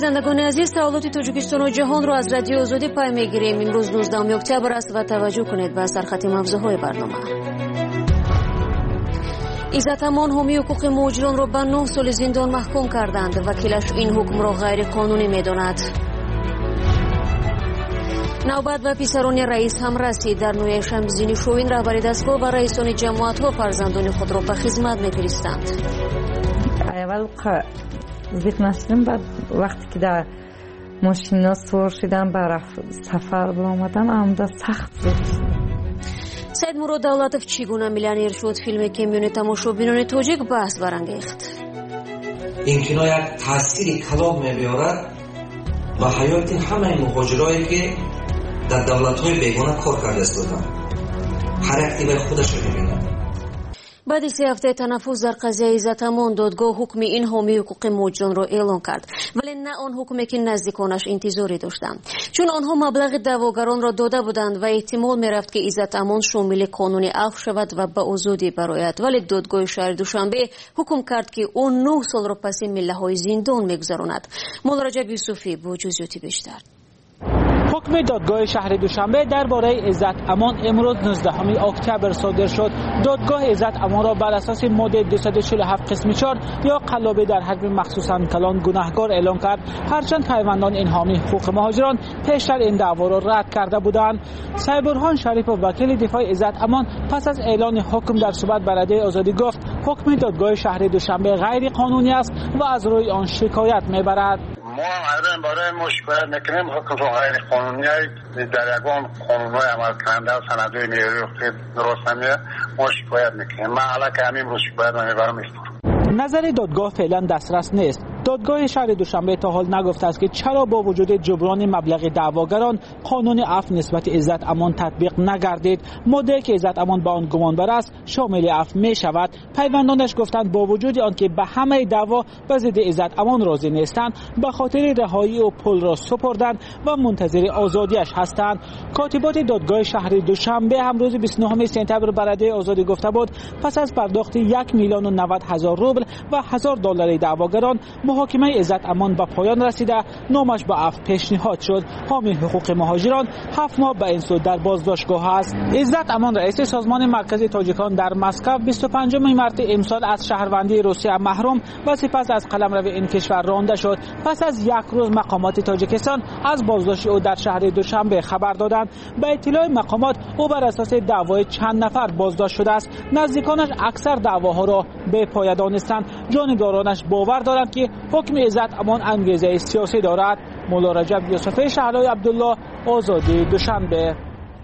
شنوندگان عزیز، تحولات تاجیکستان و جهان را از رادیو آزادی پای میگیریم. امروز 19 اکتبر است و توجه کنید به سرخط موضوعهای برنامه. عزت امان حامی حقوق مهاجران را به 9 سال زندان محکوم کردند. وکیلش این حکم را غیر قانونی می‌داند. نوبت به پسران رئیس هم رسید. در نویه شمزینی شوین رهبری دستگاه و رئیسان جماعت‌ها فرزندان خود را به خدمت می‌فرستند. اول زیق نشدیم، بعد وقتی که در ماشینا سوار شدم برای سفر برآمدن عمده سخت زیق. سید مراد دولتов چگونه میلیونر شد فیلمی که میون تماشابینان تاجیک بحث برانگیخت. این кино یک تاثیر کلان می‌بیارد و حیات همه مهاجرایی که در دولت‌های بیگانه کار کرده هستند هر اکتیو خودش رو می‌بینند. بعد از 3 هفته تنفس در قضیه عزت امان، دادگاه حکم این حامی حقوق مهاجران را اعلام کرد، ولی نه آن حکمی که نزدیکانش انتظاری داشتند، چون آنها مبلغ دعواگران را داده بودند و احتمال می‌رفت که عزت امان شامل قانون عفو شود و به آزادی برآید. ولی دادگاه شهر دوشنبه حکم کرد که او 9 سال را پس میله‌های زندان می‌گذراند. مولا رجب یوسفی با جزئیات بیشتر. حکم دادگاه شهر دوشنبه درباره عزت امان امروز 19 اکتبر صادر شد. دادگاه عزت امان را بر اساس ماده 247 قسم 4 یا قلابه در حجم مخصوصاً کلان گناهکار اعلام کرد، هرچند پیوندان این حامی حقوق مهاجران پیشتر این دعوا را رد کرده بودند. سید برهان شریف و وکیل دفاع عزت امان پس از اعلان حکم در صحبت با رادیو آزادی گفت حکم دادگاه شهر دوشنبه غیر قانونی است و از روی آن شکایت میبرد. ما هم برای ما شکایت میکنیم حکم غیر قانونی در یگان قانون‌های عمل کننده و سندهای نیروی درست نمیه، ما شکایت میکنیم. من علاقه همین رو شکایت میبرم. نظر دادگاه فعلا دسترس نیست. دادگاه شهر دوشنبه تا حال نگفته است که چرا با وجود جبران مبلغ دعواگران قانون عفو نسبت عزت امان تطبیق نگردید. ماده که عزت امان به آن گمانبر است شامل عفو می شود. پیوندانش گفتند با وجود آنکه به همه دعوا به ضد عزت امان راضی نیستند، به خاطر رهایی و پول را سپردند و منتظر آزادیش هستند. کاتبات دادگاه شهر دوشنبه هم روز 29 سپتامبر برای آزادی گفته بود پس از پرداخت 1,090,000 روبل و $1,000 دعواگران محاکمه عزت امان به پایان رسیده، نامش به عفو پیشنهاد شد. حامی حقوق مهاجران 7 ماه به این سو در بازداشتگاه است. عزت امان رئیس سازمان مرکزی تاجیکان در مسکو 25 مارس امسال از شهروندی روسیه محروم و سپس از قلمرو این کشور رانده شد. پس از 1 روز مقامات تاجیکستان از بازداشت او در شهر دوشنبه خبر دادند. به اطلاع مقامات او بر اساس دعوای چند نفر بازداشت شده است. نزدیکانش اکثر دعواها را به پایان دانستند. جانبدارانش باور دارند که حکم عزت امان انگیزه سیاسی دارد. مولا رجب یوسفی شهلای عبدالله، آزادی دوشنبه.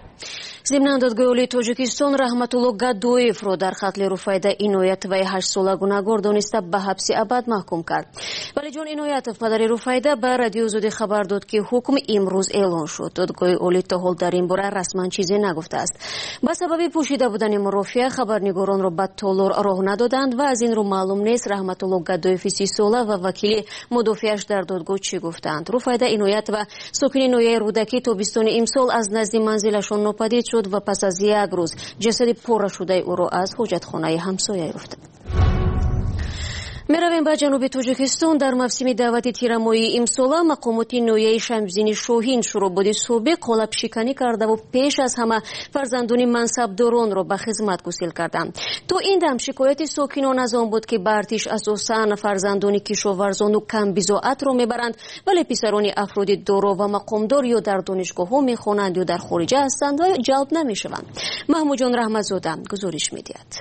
ضمن دادگاه اولی تاجیکستان رحمتالله گدویف را در قتل رفیده اینایت و 8 ساله گناهکار دانسته به حبس ابد محکوم کرد. ولی جان اینایتов پدر رفیده به رادیو آزادی خبر داد که حکم امروز اعلان شد. دادگاه اولی تا حال در این باره رسما چیزی نگفته است. به سبب پوشیده بودن مرافعه خبرنگاران را به تالار راه ندادند و از این رو معلوم نیست رحمتالله گدویف 30 ساله و وکیل مدافعش در دادگاه چی گفتند. رفیده اینایت و ساکن نویه رودکی تابستان امسال از نزد منزلشان ناپدید شد و پس از 1 روز جسد پاره شده او را از حاجتخانه همسایه یافتند. میرویم به جنوب تاجیکستان. در موسم دعوت تیرمایی امسال مقامات نویه شمزینی شاهین شروع بود صبح قالب شکنی کرده و پیش از همه فرزندان منصبداران را به خدمت گسیل کردند. تو این دم شکایت ساکنان از آن بود که به ارتش اساساً فرزندان کشاورزان و کم بضاعت را میبرند، ولی پسران افراد دارا و مقامدار یا در دانشگاه ها میخوانند یا در خارجه هستند و جلب نمیشوند. محمود جان رحمتزاده گزارش میدهد.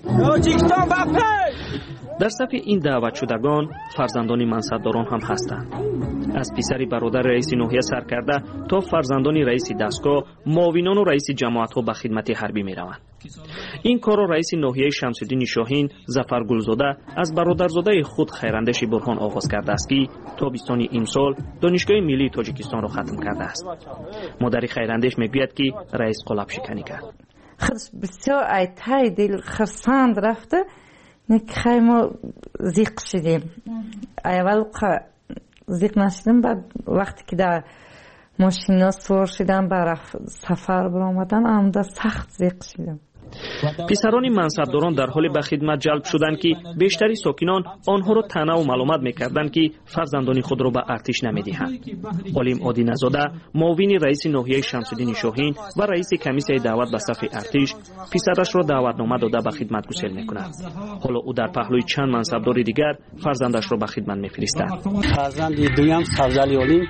در صف این دعوت شدگان فرزندان منصبداران هم هستند. از پسر برادر رئیس ناحیه سرکرده تا فرزندان رئیس دستگاه، معاونان و رئیس جماعت‌ها به خدمت حربی می‌روند. این کار را رئیس ناحیه شمس‌الدین شاهین ظفر گلزاده از برادرزاده خود خیراندیش برهان آغاز کرده است که تابستان امسال دانشگاه ملی تاجیکستان را ختم کرده است. مادر خیراندیش میگوید که رئیس قلاب شکنی کرد. خودش بسیار ایتای دل خرسند رفته، نکخای ما زیق شدیم. اول زیق نشدیم، بعد وقتی که در ماشینا سوار شدم برای سفر برآمدن عمده سخت زیق شدم. писарони мансабдорон дар ҳоле ба хидмат ҷалб шуданд ки бештари сокинон онҳоро таънаву маълумат мекарданд ки фарзандони худро ба артиш намедиҳанд. олим одиназода, муовини раиси ноҳияи Шамсуддини Шоҳин ва раиси комиссияи даъват ба сафи артиш писарашро даъватнома дода ба хидмат гусел мекунад. ҳоло ӯ дар паҳлӯи чанд мансабдори дигар фарзандашро ба хидмат мефиристад. фарзанди дуям Савзали олим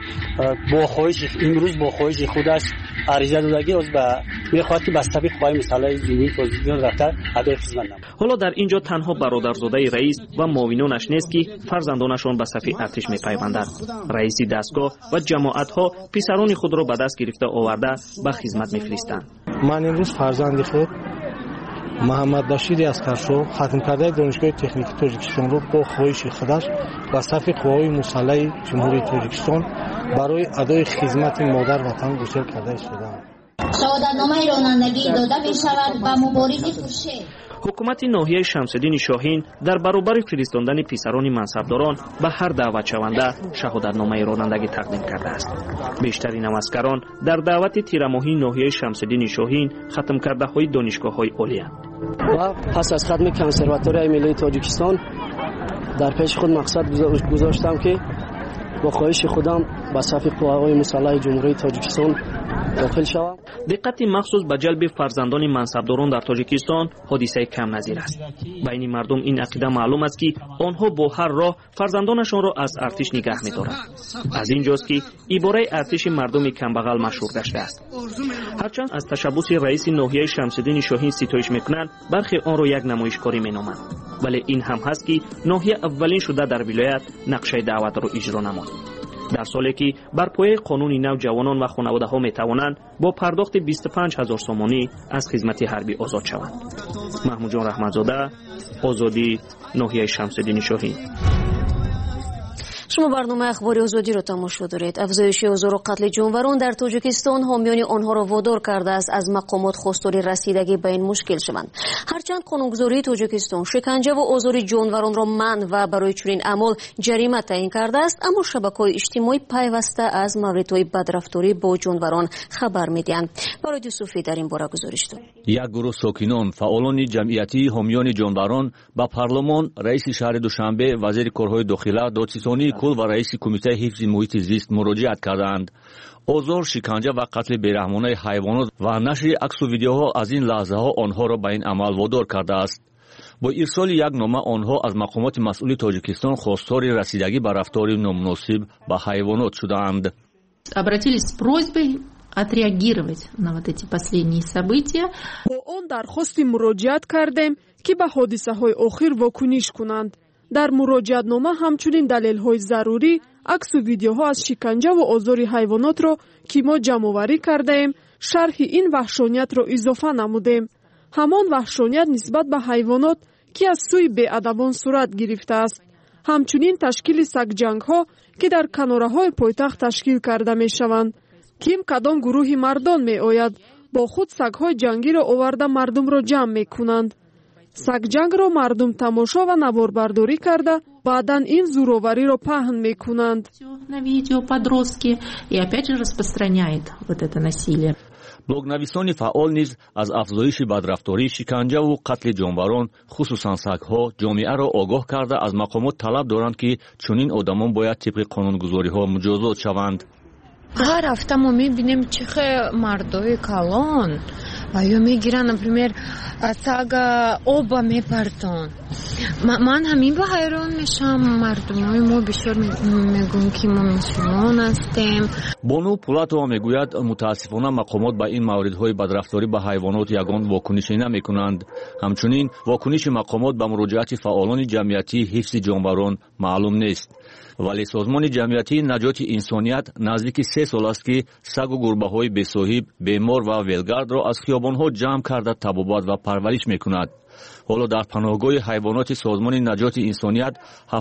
имрӯз бо хоҳиши худаш ариза додаги мехоҳад ки ба сафи қувваи мусаллаҳи ҷумҳурии Тоҷикистон рафта адои хизмат намояд. ҳоло дар ин ҷо танҳо бародарзодаи раис ва муовинонаш нест ки фарзандонашон ба сафи артиш мепайванданд. раиси дастгоҳ ва ҷамоатҳо писарони худро ба даст гирифта оварда ба хизмат мефиристанд. ман имрӯз фарзанди худ Муҳаммадбашири Аскаршо хатмкардаи донишгоҳи техникии Тоҷикистонро бо хоҳиши худаш ба сафи қувваҳои мусаллаҳи ҷумҳурии Тоҷикистон барои адои хизмати модар ватан гусел карда истодам. шаҳодатномаи ронандагӣ дода мешавад ба муборизи Хуршед. ҳукумати ноҳияи Шамсуддини Шоҳин дар баробари фиристондани писарони мансабдорон ба ҳар даъватшаванда шаҳодатномаи ронандагӣ тақдим кардааст. бештари навазкарон дар даъвати тирамоҳии ноҳияи Шамсуддини Шоҳин хатмкардаҳои донишгоҳҳои олиянд. ва пас аз хатми консерваторияи миллии Тоҷикистон дар пеши худ мақсад гузоштам ки бо хоҳиши худам ба сафи қувваҳои мусаллаҳи ҷумҳурии Тоҷикистон дохил шавам. диққати махсус ба ҷалби фарзандони мансабдорон дар Тоҷикистон ҳодисаи камназир аст. байни мардум ин ақида маълум аст ки онҳо бо ҳар роҳ фарзандонашонро аз артиш нигаҳ медоранд. аз ин ҷост ки ибораи артиши мардуми камбағал машҳур гаштааст. ҳарчанд аз ташаббуси раиси ноҳияи Шамсуддини Шоҳин ситоиш мекунанд, бархе онро як намоишкорӣ меноманд. вале ин ҳам ҳаст ки ноҳия аввалин шуда дар вилоят нақшаи даъватро иҷро намуд. дар соле ки бар пояи қонуни нав ҷавонон ва хонаводаҳо метавонанд бо пардохти 25 000 сомонӣ аз хизмати ҳарбӣ озод шаванд. маҳмудҷон раҳматзода, озодӣ, ноҳияи Шамсуддини Шоҳин. шумо барномаи ахбори озодиро тамошо доред. афзоиши озору қатли ҷонварон дар Тоҷикистон ҳомиёни онҳоро водор кардааст аз мақомот хостори расидагӣ ба ин мушкил шаванд. ҳарчанд қонунгузории Тоҷикистон шиканҷаву озори ҷонваронро манъ ва барои чунин аъмол ҷарима таъин кардааст, аммо шабакаҳои иҷтимоӣ пайваста аз мавридҳои бадрафторӣ бо ҷонварон хабар медиҳанд. барои Юсуфӣ дар ин бора гузориш дорад. як гурӯҳ сокинон, фаъолони ҷамъиятии ҳомиёни ҷонварон ба парлумон, раиси шаҳри Душанбе, вазири корҳои дохила, додсизонии кул ва раиси кумитаи ҳифзи муҳити зист муроҷиат карданд. озор, шиканҷа ва қатли бераҳмонаи ҳайвонот ва нашри аксу видеоҳо аз ин лаҳзаҳо онҳоро ба ин амал водор кардааст. бо ирсоли як нома онҳо аз мақомоти масъули Тоҷикистон хостори расидагӣ ба рафтори номуносиб ба ҳайвонот шудаанд. Обратились с просьбой отреагировать на вот эти последние события. бо он дархости муроҷиат кардем ки ба ҳодисаҳои охир вокуниш кунанд. дар муроҷиатнома ҳамчунин далелҳои зарурӣ, аксу видеоҳо аз шиканҷаву озори ҳайвонотро ки мо ҷамъоварӣ кардаем, шарҳи ин ваҳшониятро изофа намудем. ҳамон ваҳшоният нисбат ба ҳайвонот ки аз сӯи беадабон сурат гирифтааст. ҳамчунин ташкили сагҷангҳо ки дар канораҳои пойтахт ташкил карда мешаванд. ким кадом гурӯҳи мардон меояд, бо худ сагҳои ҷангиро оварда мардумро ҷамъ мекунанд. сагҷангро мардум тамошо ва наворбардорӣ карда, баъдан ин зӯровариро паҳн мекунанд. На видео подростки и опять же распространяет вот это насилие. блогнависони фаъол низ аз афзоиши бадрафторӣ, шиканҷаву қатли ҷонварон, хусусан сагҳо, ҷомеаро огоҳ карда аз мақомот талаб доранд ки чунин одамон бояд тибқи қонунгузориҳо муҷозот шаванд. ҳар ҳафта мо мебинем чихе мардои калон ё мегиранд, например, сага оба мепартон. ман ҳамин ба ҳайрон мешам. мардумои мо бисёр мегӯянд ки мо мусулмон ҳастем. бону пулатова мегӯяд, мутаассифона мақомот ба ин мавридҳои бадрафторӣ ба ҳайвонот ягон вокунишӣ намекунанд. ҳамчунин вокуниши мақомот ба муроҷиати фаъолони ҷамъиятии ҳифзи ҷонварон маълум нест. вале созмони ҷамъиятии наҷоти инсоният наздики 3 сол аст ки сагу гурбаҳои бесоҳиб, бемор ва велгардро аз хиёбонҳо ҷамъ карда табобат ва парвариш мекунад. ҳоло дар паноҳгоҳи ҳайвоноти созмони наҷоти инсоният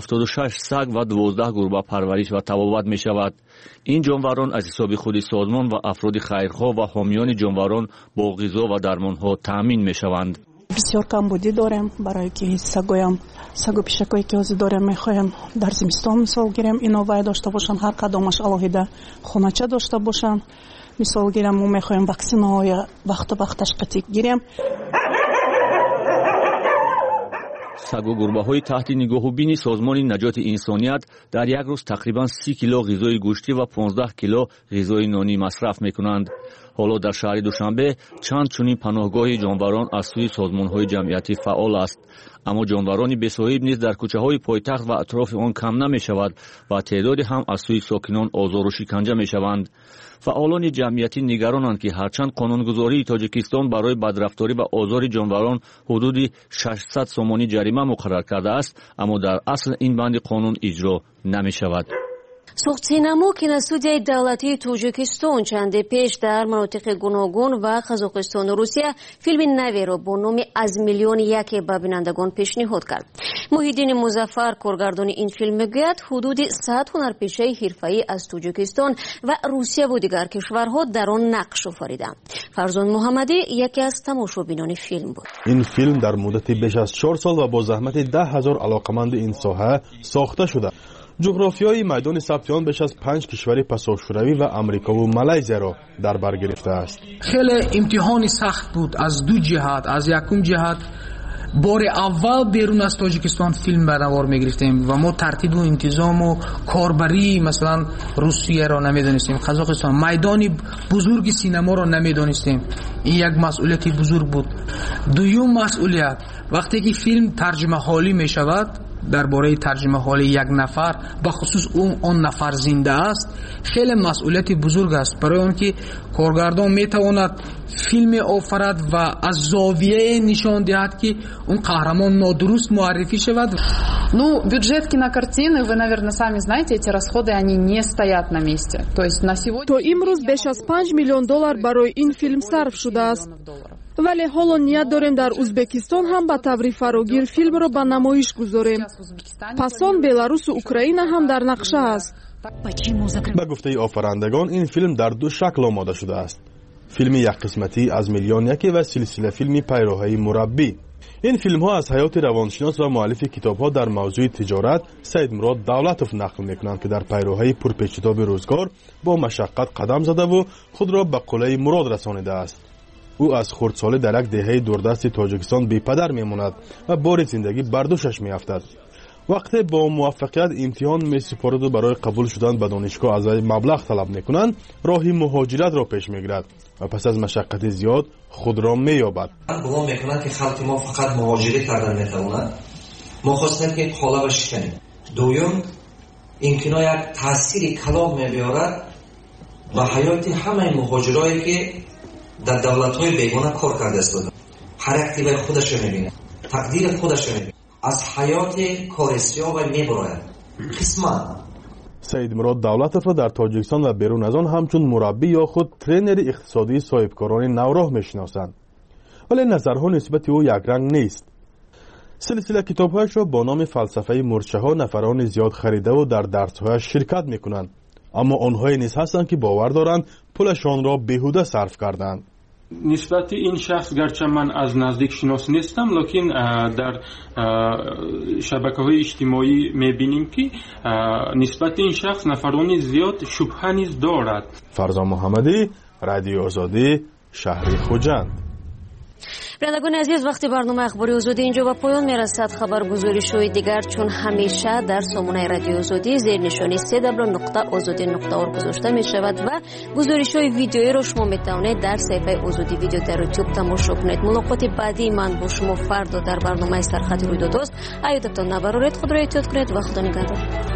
76 саг ва 12 гурба парвариш ва табобат мешавад. ин ҷонварон аз ҳисоби худи созмон ва афроди хайрхоҳ ва ҳомиёни ҷонварон бо ғизо ва дармонҳо таъмин мешаванд. бисёр камбудӣ дорем, барое ки сагу пишакое ки ҳозир дорем мехоҳем дар зимистон мисол гирем ино вай дошта бошанд, ҳар кадомаш алоҳида хонача дошта бошанд. мисол гирем мо мехоҳем ваксинаҳои вақту вақт ташқитӣ гирем. сагу гурбаҳои таҳти нигоҳубини созмони наҷоти инсоният дар як рӯз тақрибан 30 кило ғизои гӯшти ва 15 кило ғизои нонӣ масраф мекунанд. ҳоло дар шаҳри Душанбе чанд чунин паноҳгоҳи ҷонварон аз сӯи созмонҳои ҷамъиятӣ фаъол аст. аммо ҷонварони бесоҳиб низ дар кӯчаҳои пойтахт ва атрофи он кам намешавад ва теъдоде ҳам аз сӯи сокинон озору шиканҷа мешаванд. фаъолони ҷамъиятӣ нигаронанд, ки ҳарчанд қонунгузории Тоҷикистон барои бадрафторӣ ва озори ҷонварон ҳудуди 600 сомонӣ ҷарима муқаррар кардааст, аммо дар асл ин банди қонун иҷро намешавад. суғдсинамо киностудияи давлатии Тоҷикистон чанде пеш дар манотиқи гуногун ва Қазоқистону Русия филми наверо бо номи «Аз миллиони яке» ба бинандагон пешниҳод кард. Муҳиддини Музаффар, коргардони ин филм, мегӯяд ҳудуди 100 ҳунарпешаи ҳирфаӣ аз Тоҷикистон ва Русияву дигар кишварҳо дар он нақш офариданд. Фарзон Муҳаммадӣ яке аз тамошобинони филм буд. ин филм дар муддати беш аз 4 сол ва бо заҳмати 10,000 алоқаманди ин соҳа сохта шуда ҷуғрофияи майдони сабтиён беш аз 5 кишвари пасошӯравӣ ва Амрикову Малайзияро дар бар гирифтааст. хеле имтиҳони сахт буд аз ду ҷиҳат. аз якум ҷиҳат бори аввал берун аз Тоҷикистон филм ба навор мегирифтем ва мо тартибу интизому корбарии масалан Русияро намедонистем, Қазоқистон, майдони бузурги синаморо намедонистем. ин як масъулияти бузург буд. дуюм масъулият, вақте ки филм тарҷимаҳолӣ мешавад, дар бораи тарҷимаҳоли як нафар, ба хусус он нафар зинда аст, хеле масъулияти бузург аст, барои он ки коргардон метавонад филме офарад ва аз зовияе нишон диҳад ки он қаҳрамон нодуруст муаррифӣ шавад. Ну, бюджет кинокартины, вы, наверное, сами знаете, эти расходы, они не стоят на месте. То есть на сегодня... То имрӯз беш аз $5 миллион барои ин филм сарф шудааст. вале ҳоло ният дорем дар Узбекистон ҳам ба таври фарогир филмро ба намоиш гузорем. Пас он Беларусу Украина ҳам дар нақша аст. ба гуфтаи офарандагон ин филм дар ду шакл омода шудааст. филми якқисматӣ аз миллион яке ва силсила филми пайроҳаи мураббӣ. ин филмҳо аз ҳаёти равоншинос ва муаллифи китобҳо дар мавзӯи тиҷорат Саидмурод Давлатов нақл мекунанд, ки дар пайроҳаи пурпешитоби рӯзгор бо машаққат қадам задаву худро ба қулаи мурод расонидааст. ӯ аз хурдсолӣ дар як деҳаи дурдасти Тоҷикистон бепадар мемонад ва бори зиндагӣ бар дӯшаш меафтад. вақте бо муваффақият имтиҳон месупораду барои қабул шудан ба донишгоҳ аз вай маблағ талаб мекунанд, роҳи муҳоҷиратро пеш мегирад ва пас аз машаққати зиёд худро меёбад. гумон мекунанд ки халқи мо фақат муҳоҷирӣ кардан метавонад. мо хостем ки қолаба шиканем. дуюм, ин кино як таъсири калон мебиёрад ба ҳаёти ҳамаи муҳоҷирое ки дар давлатҳои бегона кор карда истоданд. ҳар як тибаи худашро мебинад, тақдири худашро мебинад, аз ҳаёти корисиёва мебарояд. қисман Саидмурод Давлатовро дар Тоҷикистон ва берун аз он ҳамчун мураббӣ ё худ тренери иқтисодии соҳибкорони навроҳ мешиносанд. вале назарҳо нисбати ӯ якранг нест. силсила китобҳояшро бо номи фалсафаи мурчаҳо нафарони зиёд харидаву дар дарсҳояш ширкат мекунанд. аммо онҳое низ ҳастанд ки бовар доранд пулашонро беҳуда сарф карданд. нисбати ин шахс гарча ман аз наздик шинос нестам, лекин дар шабакаҳои иҷтимоӣ мебинем ки нисбати ин шахс нафарони зиёд шубҳа низ дорад. Фарзон Муҳаммадӣ, Радиои Озодӣ, шаҳри Хуҷанд. бинандагони азиз, вақти барномаи ахбори озодӣ инҷо ба поён мерасад. хабаргузоришҳои дигар чун ҳамеша дар сомонаи Радиои Озодӣ зер нишони www.ozodi.org гузошта мешавад ва гузоришҳои видеоиро шумо метавонед дар саҳифаи Озодӣ видео дар YouTube тамошо кунед. мулоқоти баъдии ман бо шумо фардо дар барномаи Сархати рӯйдодост. аёдатон набароред, худро эҳтиёт кунед ва худо нигаҳдор.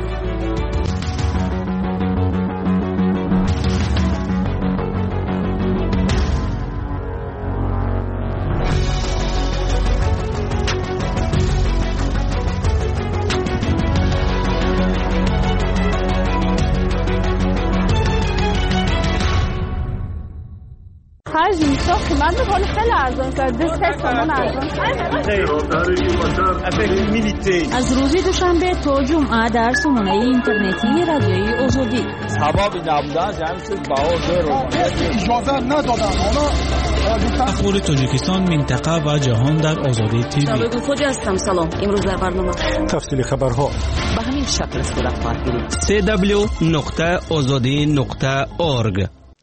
از روز دوشنبه تا جمعه در سامانه اینترنتی رادیوی آزادی. سبب نبودن جمعیت اجازه ندادن. اخبار تاجیکستان، منطقه و جهان در آزادی تیوی. سابق خوجه هستم. سلام. امروز در برنامه تفصیل خبرها به همین شکل صورت خواهد گرفت. www.azadi.org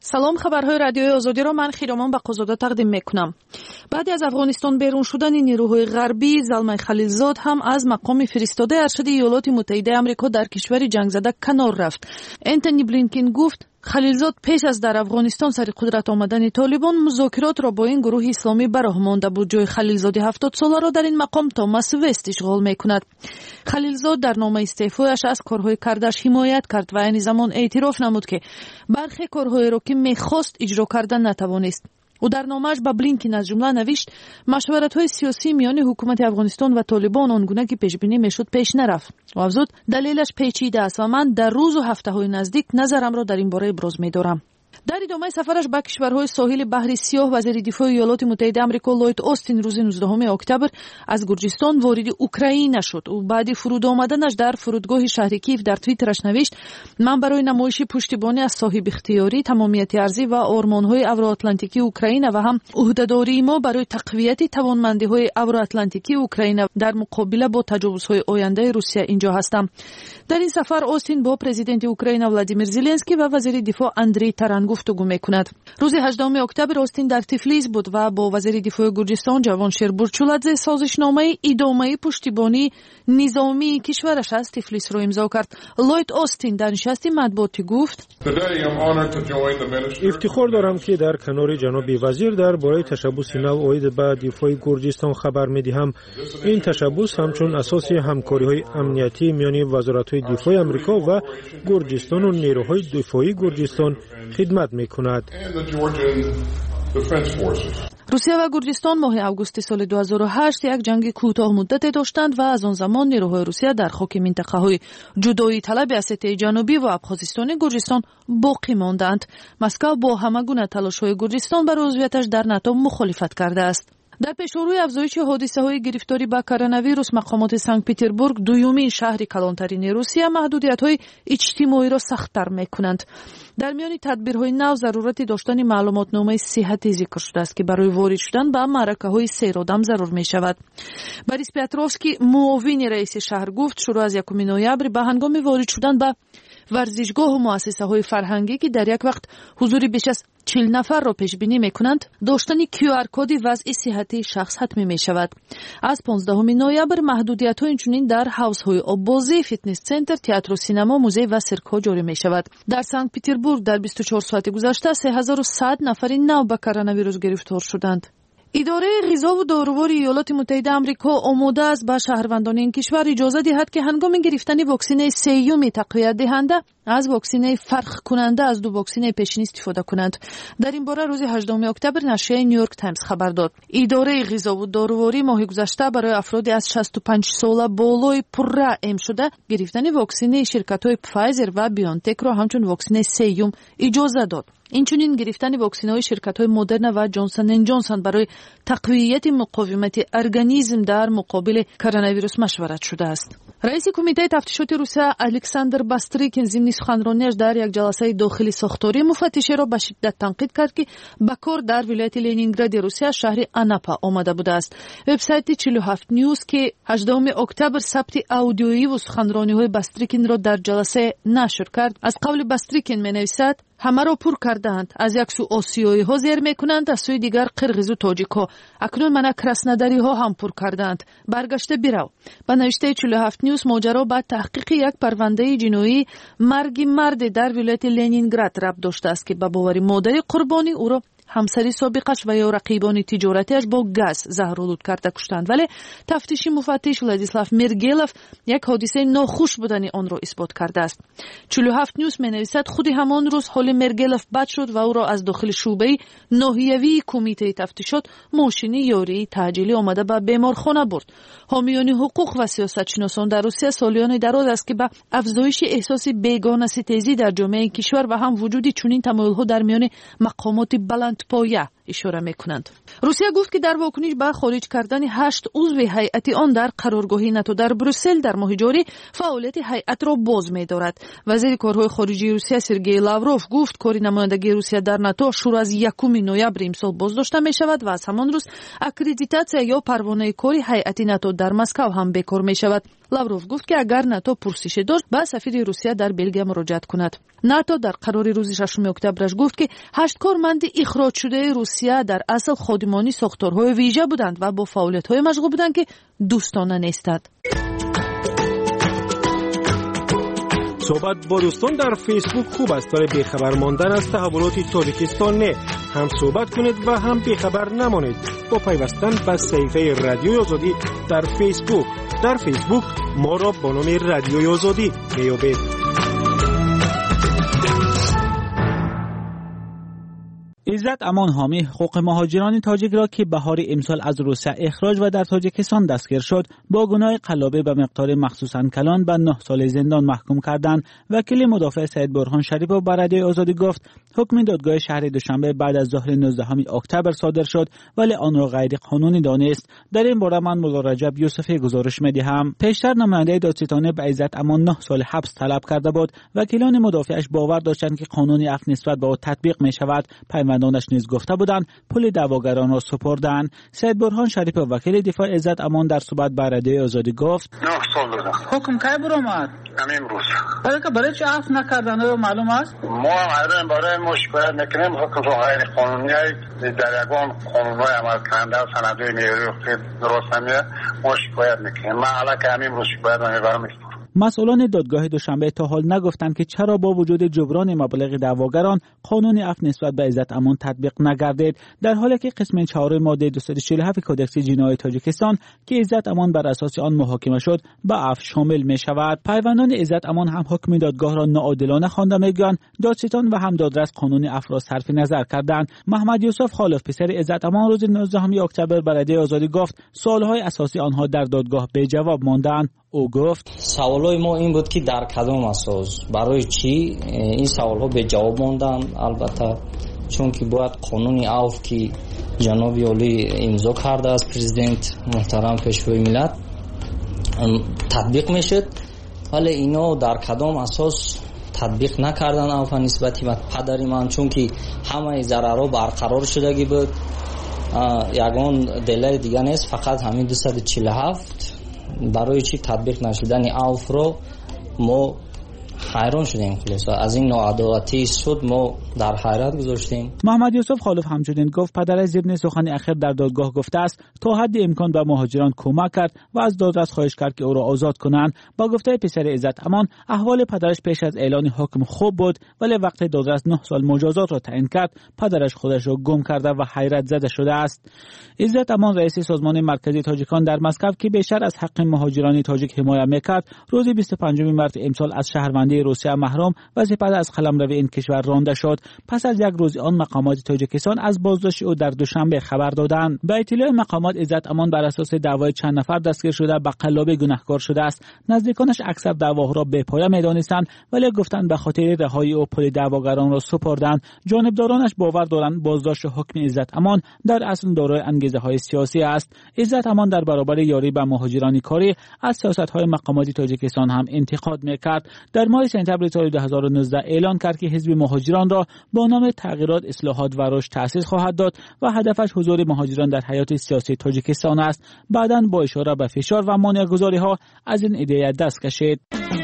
салом, хабарҳои радиои озодиро ман хиромон бақозода тақдим мекунам. баъди аз афғонистон берун шудани нерӯҳои ғарбӣ, залмай халилзод ҳам аз мақоми фиристодаи аршади иёлоти муттаҳидаи амрико дар кишвари ҷангзада канор рафт. Энтони Блинкен гуфт, халилзод пеш аз дар афғонистон сари қудрат омадани толибон музокиротро бо ин гурӯҳи исломӣ бароҳ монда буд. ҷои халилзоди 70-соларо дар ин мақом Томас Вест ишғол мекунад. халилзод дар номаи истеъфояш аз корҳои кардаш ҳимоят кард ва айни замон эътироф намуд ки бархе корҳоеро ки мехост иҷро карда натавонист. ӯ дар номааш ба Блинкен аз ҷумла навишт, машваратҳои сиёсии миёни ҳукумати Афғонистон ва Толибон он гуна ки пешбинӣ мешуд пеш нарафт. ӯ афзуд, далелаш печида аст ва ман дар рӯзу ҳафтаҳои наздик назарамро дар ин бора иброз медорам. дар идомаи сафараш ба кишварҳои соҳили баҳри Сиёҳ вазири дифои иёлоти муттаҳидаи амрико Ллойд Остин рӯзи 19 октябр аз Гурҷистон вориди Украина шуд. ӯ баъди фуруд омаданаш дар фурудгоҳи шаҳри Киев дар твиттераш навишт, ман барои намоиши пуштибонӣ аз соҳибихтиёрӣ, тамомияти арзӣ ва ормонҳои авроатлантикии Украина ва ҳам ӯҳдадории мо барои тақвияти тавонмандиҳои авроатлантикии Украина дар муқобила бо таҷовузҳои ояндаи Русия инҷо ҳастам. дар ин сафар Остин бо президенти Украина Владимир Зеленский ва вазири дифоъ Андрей Таран гуфтугӯ мекунад. рӯзи 18 октябр Остин дар Тифлис буд ва бо вазири дифоъи Гурҷистон Ҷавоншер Бурчуладзе созишномаи идомаи пуштибонии низомии кишвараш аз Тифлисро имзо кард. Ллойд Остин дар нишасти матбуотӣ гуфт, ифтихор дорам ки дар канори ҷаноби вазир дар бораи ташаббуси нав оид ба дифои Гурҷистон хабар медиҳам. ин ташаббус ҳамчун асоси ҳамкориҳои амниятӣ миёни вазоратҳои дифои амрико ва Гурҷистону нерӯҳои дифоии Гурҷистон хидмат мекунад. русия ва Гурҷистон моҳи августи соли 2008 як ҷанги кӯтоҳмуддате доштанд ва аз он замон нерӯҳои Русия дар хоки минтақаҳои ҷудоии талаби Осетияи ҷанубӣ ва Абхозистони Гурҷистон боқӣ мондаанд. Москав бо ҳама гуна талошҳои Гурҷистон барои узвияташ дар НАТО мухолифат кардааст. дар пешорӯи афзоиши ҳодисаҳои гирифторӣ ба коронавирус мақомоти Санкт-Петербург дуюмин шаҳри калонтарини Русия маҳдудиятҳои иҷтимоиро сахттар мекунанд. дар миёни тадбирҳои нав зарурати доштани маълумотномаи сиҳатӣ зикр шудааст ки барои ворид шудан ба маъракаҳои серодам зарур мешавад. Борис Петровский, муовини раиси шаҳр, гуфт, шурӯъ аз 1 ноябр ба ҳангоми ворид шудан ба варзишгоҳу муассисаҳои фарҳангӣ ки дар як вақт ҳузури беш аз 40 нафарро пешбинӣ мекунанд, доштани QR-коди вазъи сиҳатии шахс ҳатмӣ мешавад. аз 15 ноябр маҳдудиятҳо инчунин дар ҳавзҳои оббозӣ, фитнес-центр, театру синемо, музей ва сиркҳо ҷорӣ мешавад. дар Санкт-Петербург дар 24 соати гузашта 3100 нафари нав ба коронавирус гирифтор шуданд. идораи ғизову дорувори иёлоти муттаҳидаи амрико омода аст ба шаҳрвандони ин кишвар иҷоза диҳад ки ҳангоми гирифтани воксинаи сеюми тақвиятдиҳанда аз воксинаи фарқкунанда аз ду воксинаи пешин истифода кунанд. дар ин бора рӯзи 18 октябр нашрияи Нью-Йорк Таймс хабар дод. идораи ғизову дорувори моҳи гузашта барои афроди аз 65 сола болои пурра эм шуда гирифтани воксинаи ширкатҳои Pfizer ва BioNTechро ҳамчун воксинаи сеюм иҷоза дод. инчунин гирифтани воксинаҳои ширкатҳои Модерна ва Ҷонсон энд Ҷонсон барои тақвияти муқовимати организм дар муқобили коронавирус машварат шудааст. раиси кумитаи тафтишоти Русия Александр Бастрикин зимни суханронияш дар як ҷаласаи дохили сохторӣ муфаттишеро ба шиддат танқид кард ки ба кор дар вилояти Ленингради Русия шаҳри Анапа омада будааст. вебсайти 47 News ки 18 октябр сабти аудиоиву суханрониҳои Бастрикинро дар ҷаласе нашр кард. аз қавли Бастрикин менависад, ҳамаро пур кардаанд. аз як сӯ осиёиҳо зер мекунанд, аз сӯи дигар қирғизу тоҷикҳо. акнун мана краснадариҳо ҳам пур кардаанд. баргашта бирав. ба навиштаи 47 News моҷаро ба таҳқиқи як парвандаи ҷиноӣ марги марде дар вилояти Ленинград рабт доштааст ки ба бовари модари қурбонӣ ӯро ҳамсари собиқаш ва ё рақибони тиҷоратиаш бо газ заҳролуд карда куштанд. вале тафтиши муфаттиш Владислав Мергелов як ҳодисаи нохуш будани онро исбот кардааст. 47 News менависад, худи ҳамон рӯз ҳоли Мергелов бад шуд ва ӯро аз дохили шӯъбаи ноҳиявии кумитаи тафтишот мошини ёрии таъҷилӣ омада ба беморхона бурд. ҳомиёни ҳуқуқ ва сиёсатшиносон дар Русия солиёни дароз аст ки ба афзоиши эҳсоси бегонаситезӣ дар ҷомеаи кишвар ва ҳам вуҷуди чунин тамоилҳо дар миёни мақомоти баландпоя ишора мекунанд. русия гуфт ки дар вокуниш ба хориҷ кардани 8 узви ҳайати он дар қароргоҳи НАТО дар Брюссел дар моҳи ҷорӣ фаъолияти ҳайатро боз медорад. вазири корҳои хориҷии Русия Сергей Лавров гуфт, кори намояндагии Русия дар НАТО шур аз 1 ноябри имсол боздошта мешавад ва аз ҳамон рӯз аккредитатсия ё парвонаи кори ҳайати НАТО дар Москав ҳам бекор мешавад. лавров гуфт ки агар нато пурсише дошт ба сафири русия дар белгия муроҷиат кунад. нато дар қарори рӯзи 6 октябраш гуфт ки 8 корманди ихроҷшудаи русия дар асл ходимони сохторҳои вижа буданд ва бо фаъолиятҳое машғул буданд ки дӯстона нестанд. صحبت با دوستان در فیسبوک خوب است ولی بیخبر ماندن از تحولات تاجیکستان نه. هم صحبت کنید و هم بیخبر نمانید با پیوستن به صفحه رادیوی آزادی در فیسبوک. در فیسبوک ما را با نام رادیوی آزادی میابید. عزت امان حامی حقوق مهاجران تاجیک را که بهار امسال از روسیه اخراج و در تاجیکستان دستگیر شد با گناه قلابه به مقدار مخصوصاً کلان به 9 سال زندان محکوم کردند. وکیل مدافع سید برهان شریپوف به رادیوی آزادی گفت حکم دادگاه شهر دوشنبه بعد از ظهر 19 اکتبر صادر شد ولی آن را غیر قانونی دانست. در این باره من مولا رجب یوسفی گزارش می‌دهم. پیشتر نماینده دادستانی به عزت امان 9 سال حبس طلب کرده بود. وکیلان مدافعش باور داشتند که قانون عفو نسبت به او تطبیق می‌شود. دانش نیز گفته بودند پول دعواگران را سپردند. سید برهان شریپوف وکیل دفاع عزت امان در صحبت با رادیوی آزادی گفت 9 سال دادم. حکم کی برآمد؟ امروز. برای چه عفو نکردن معلوم است؟ ما الان برای مشکل میکنیم حکم را غیر قانونی در یگان قانون‌های عمل کننده و سندهای معیاری درست نمیه ما شکایت میکنیم. من الان امروز شکایت میبرم. مسئولان دادگاه دوشنبه تا حال نگفتند که چرا با وجود جبران مبلغ دعواگران قانون عفو نسبت به عزت امان تطبیق نگردید، در حالی که قسم 4 ماده 247 کدکس جنایی تاجیکستان که عزت امان بر اساس آن محاکمه شد به عفو شامل می شود. پیوندان عزت امان هم حکم دادگاه را ناعادلانه خوانده میگویند دادستان و هم دادرس قانون عفو را صرف نظر کردند. محمد یوسف خالف پسر عزت امان روز 19 اکتبر به رادیوی آزادی گفت سوالهای اساسی آنها در دادگاه بی جواب ماندند. او گفت سوالای ما این بود که در کدام اساس برای چی این سوالها به جواب ماندن. البته چون که باید قانون عفو که جناب عالی امضا کرده از پرزیدنت محترم پیشوای ملت تطبیق میشد، ولی اینا در کدام اساس تطبیق نکردن عفو نسبتی به پدر من، چون که همه ضررها برقرار شدگی بود. یگان دلیل دیگه نیست، فقط همین 247 برای چی تطبیق نشدن عفو رو ما حیران شدیم. خلاصا از این ناعدالتی شد ما در حیرت گذاشتیم. محمد یوسف خالف همچنین گفت پدرش ضمن سخن اخیر در دادگاه گفته است تا حد امکان به مهاجران کمک کرد و از دادرس خواهش کرد که او را آزاد کنند. با گفته پسر عزت امان احوال پدرش پیش از اعلان حکم خوب بود، ولی وقتی دادرس 9 سال مجازات را تعیین کرد پدرش خودش را گم کرده و حیرت زده شده است. عزت امان رئیس سازمان مرکزی تاجیکان در مسکو که بیشتر از حق مهاجران تاجیک حمایت میکرد روز 25 مارس امسال از شهروندی روسیه محروم و سپس از قلمرو این کشور رانده شد. پس از یک روز آن مقامات تاجیکستان از بازداشت او در دوشنبه خبر دادند. به اطلاع مقامات عزت امان بر اساس دعوای چند نفر دستگیر شده به قلابه گناهکار شده است. نزدیکانش اکثر دعواها را بی پایه می‌دانستند، ولی گفتند به خاطر رهایی او پول دعواگران را سپردند. جانبدارانش باور دارند بازداشت حکم عزت امان در اصل دارای انگیزه‌های سیاسی است. عزت امان در برابر یاری به مهاجران کاری از سیاست‌های مقامات تاجیکستان هم انتقاد می‌کرد. در ماه سپتامبر سال 2019 اعلان کرد که حزب مهاجران را با نام تغییرات، اصلاحات و رشد تأسیس خواهد داد و هدفش حضور مهاجران در حیات سیاسی تاجیکستان است. بعداً با اشاره به فشار و مانع‌گذاری‌ها از این ایده دست کشید.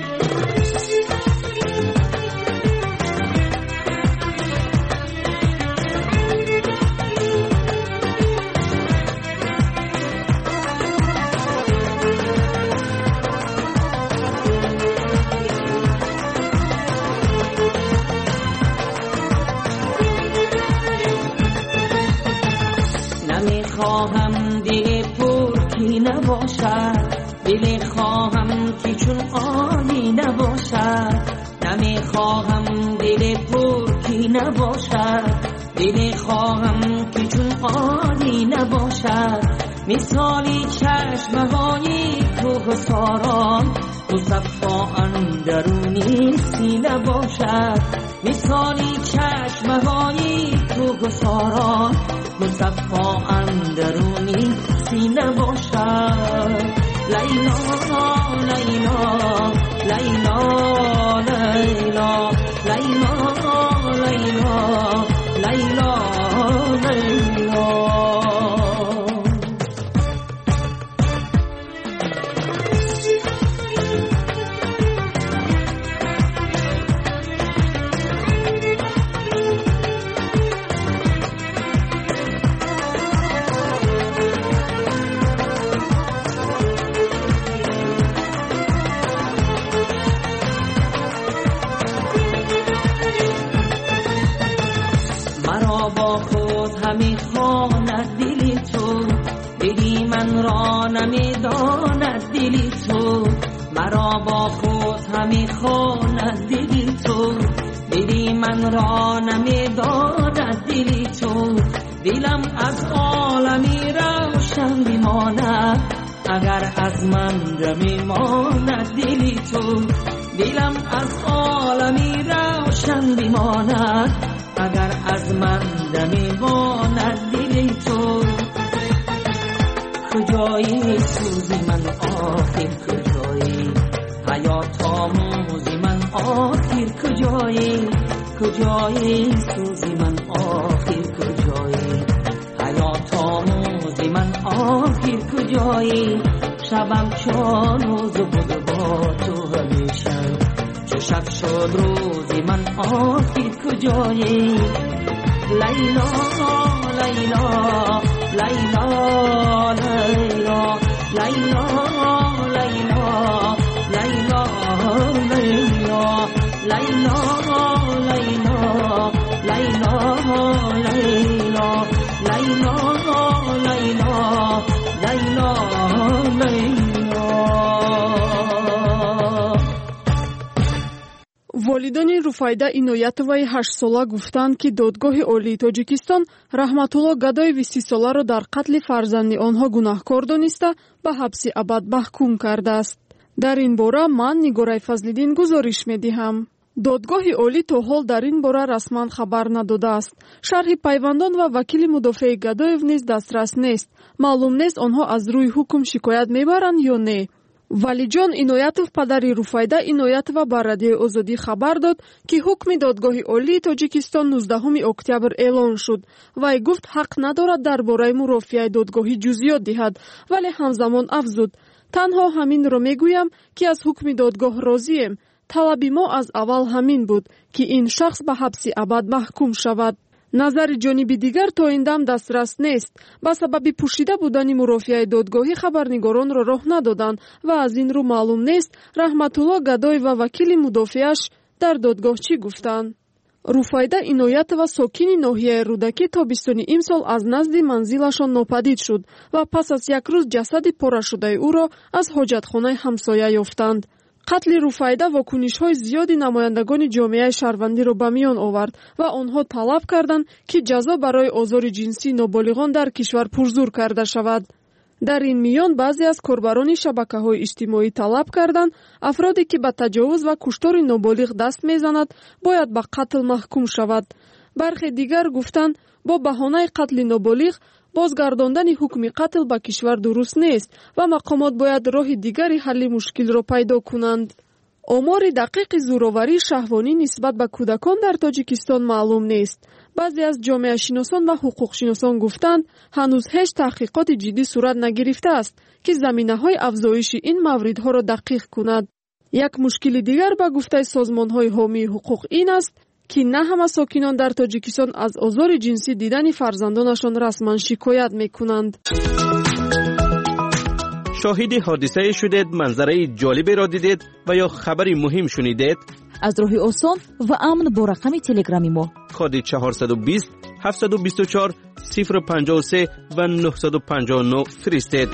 خواهم دل پرکی نباشد، دل خواهم که چون آنی نباشد. نمیخواهم دل پرکی نباشد، دل خواهم که چون آنی نباشد. مثالی چشمهای کوهساران مصفا اندرونی سینه باشد. مثالی چشمهای کوهساران مصفا اندرونی سینه باشد. لیلا لیلا لیلا لیلا لیلا لیلا لیلا لیلا. خود همی خواند دل تو، دلی من را نمیداند دل تو، مرا با خود همی خواند دل تو، دلی من را نمیداند دل تو، دلم از عالمی روشن بماند اگر از من جمع ماند دل تو، دلم از عالمی روشن بماند اگر از من جمع ماند دل تو. کجایی سوزی من آخر کجایی، حیات آموزی من آخر کجایی، کجایی سوزی من آخر کجایی، حیات آموزی من آخر کجایی، شبم چون روز بود با تو همیشه، چو شب شد روزی من آخر کجایی، لیلا لیلا لیلا لیلا لیلا لیلا لیلا لیلا لیلا لیلا لیلا لیلا لیلا волидони Руфайда Иноятоваи 8 сола гуфтанд ки додгоҳи олии Тоҷикистон Раҳматулло Гадоеви 30 соларо дар қатли фарзанди онҳо гунаҳкор дониста ба ҳабси абад маҳкум кардааст. дар ин бора ман Нигораи Фазлиддин гузориш медиҳам. додгоҳи олӣ то ҳол дар ин бора расман хабар надодааст. шарҳи пайвандон ва вакили мудофиаи Гадоев низ дастрас нест. маълум нест онҳо аз рӯи ҳукм шикоят мебаранд ё не. валиҷон Иноятов падари Руфайда Иноятова ба Радиои Озодӣ хабар дод ки ҳукми додгоҳи олии Тоҷикистон 19 октябр эълон шуд. вай гуфт ҳақ надорад дар бораи мурофиаи додгоҳӣ ҷузъиёт диҳад, вале ҳамзамон афзуд: танҳо ҳаминро мегӯям ки аз ҳукми додгоҳ розием. талаби мо аз аввал ҳамин буд ки ин шахс ба ҳабси абад маҳкум шавад. назари ҷониби дигар то ин дам дастрас нест. ба сабаби пӯшида будани мурофиаи додгоҳӣ хабарнигоронро роҳ надоданд ва аз ин рӯ маълум нест Раҳматулло Гадоев ва вакили мудофиааш дар додгоҳ чӣ гуфтанд. Руфайда Иноятова сокини ноҳияи Рӯдакӣ тобистони имсол аз назди манзилашон нопадид шуд ва пас аз як рӯз ҷасади порашудаи ӯро аз ҳоҷатхонаи ҳамсоя ёфтанд. қатли Руфайда вокунишҳои зиёди намояндагони ҷомеаи шаҳрвандиро ба миён овард ва онҳо талаб карданд ки ҷазо барои озори ҷинсии ноболиғон дар кишвар пурзур карда шавад. дар ин миён баъзе аз корбарони шабакаҳои иҷтимоӣ талаб карданд афроде ки ба таҷовуз ва куштори ноболиғ даст мезанад бояд ба қатл маҳкум шавад. бархе дигар гуфтанд бо баҳонаи қатли ноболиғ бозгардондани ҳукми қатл ба кишвар дуруст нест ва мақомот бояд роҳи дигари ҳалли мушкилро пайдо кунанд. омори дақиқи зӯроварии шаҳвонӣ нисбат ба кӯдакон дар Тоҷикистон маълум нест. баъзе аз ҷомеашиносон ва ҳуқуқшиносон гуфтанд ҳанӯз ҳеҷ таҳқиқоти ҷиддӣ сурат нагирифтааст ки заминаҳои афзоиши ин мавридҳоро дақиқ кунад. як мушкили дигар ба гуфтаи созмонҳои ҳомии ҳуқуқ ин аст ки на ҳама сокинон дар Тоҷикистон аз озори ҷинсӣ дидани фарзандонашон расман шикоят мекунанд. шоҳиди ҳодисае шудед, манзараи ҷолиберо дидед ва ё хабари муҳим шунидед? аз роҳи осон ва амн бо рақами телеграми мо коди 420 724 053 ва 959 фиристед.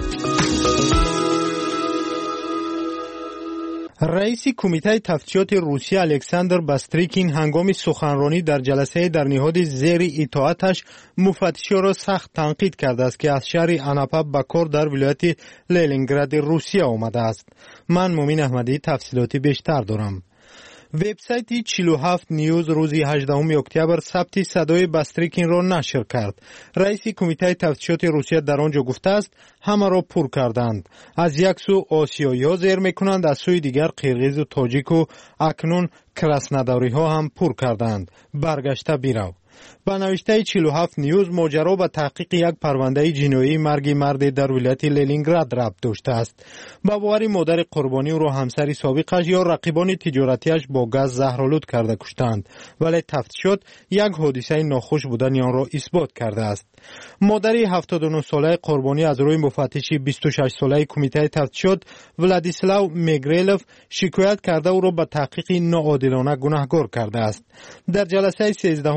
раиси кумитаи тафтишоти Русия Александр Бастрикин ҳангоми суханронӣ дар ҷаласае дар ниҳоди зери итоаташ муфаттишоро сахт танқид кардааст ки аз шаҳри Анапа ба кор дар вилояти Ленингради Русия омадааст. ман Мумин Аҳмадӣ тафсилоти бештар дорам. вебсайти 47 News рӯзи 18 октябр сабти садои Бастрикинро нашр кард. раиси кумитаи тафтишоти Русия дар он ҷо гуфтааст ҳамаро пур карданд. аз як сӯ осиёиҳо зер мекунанд, аз сӯи дигар қирғизу тоҷику акнун краснодариҳо ҳам пур карданд. баргашта бирав. ба навиштаи 47 News моҷаро ба таҳқиқи як парвандаи ҷиноии марги марде дар вилояти Ленинград рабт доштааст. ба бовари модари қурбонӣ ӯро ҳамсари собиқаш ё рақибони тиҷоратиаш бо газ заҳролуд карда куштанд, вале тафтишот як ҳодисаи нохуш будани онро исбот кардааст. модари 79 солаи қурбонӣ аз рӯи муфаттиши 26 солаи кумитаи тафтишот Владислав Мегрелов шикоят карда ӯро ба таҳқиқи ноодилона гунаҳкор кардааст. дар ҷаласаи 13 октябр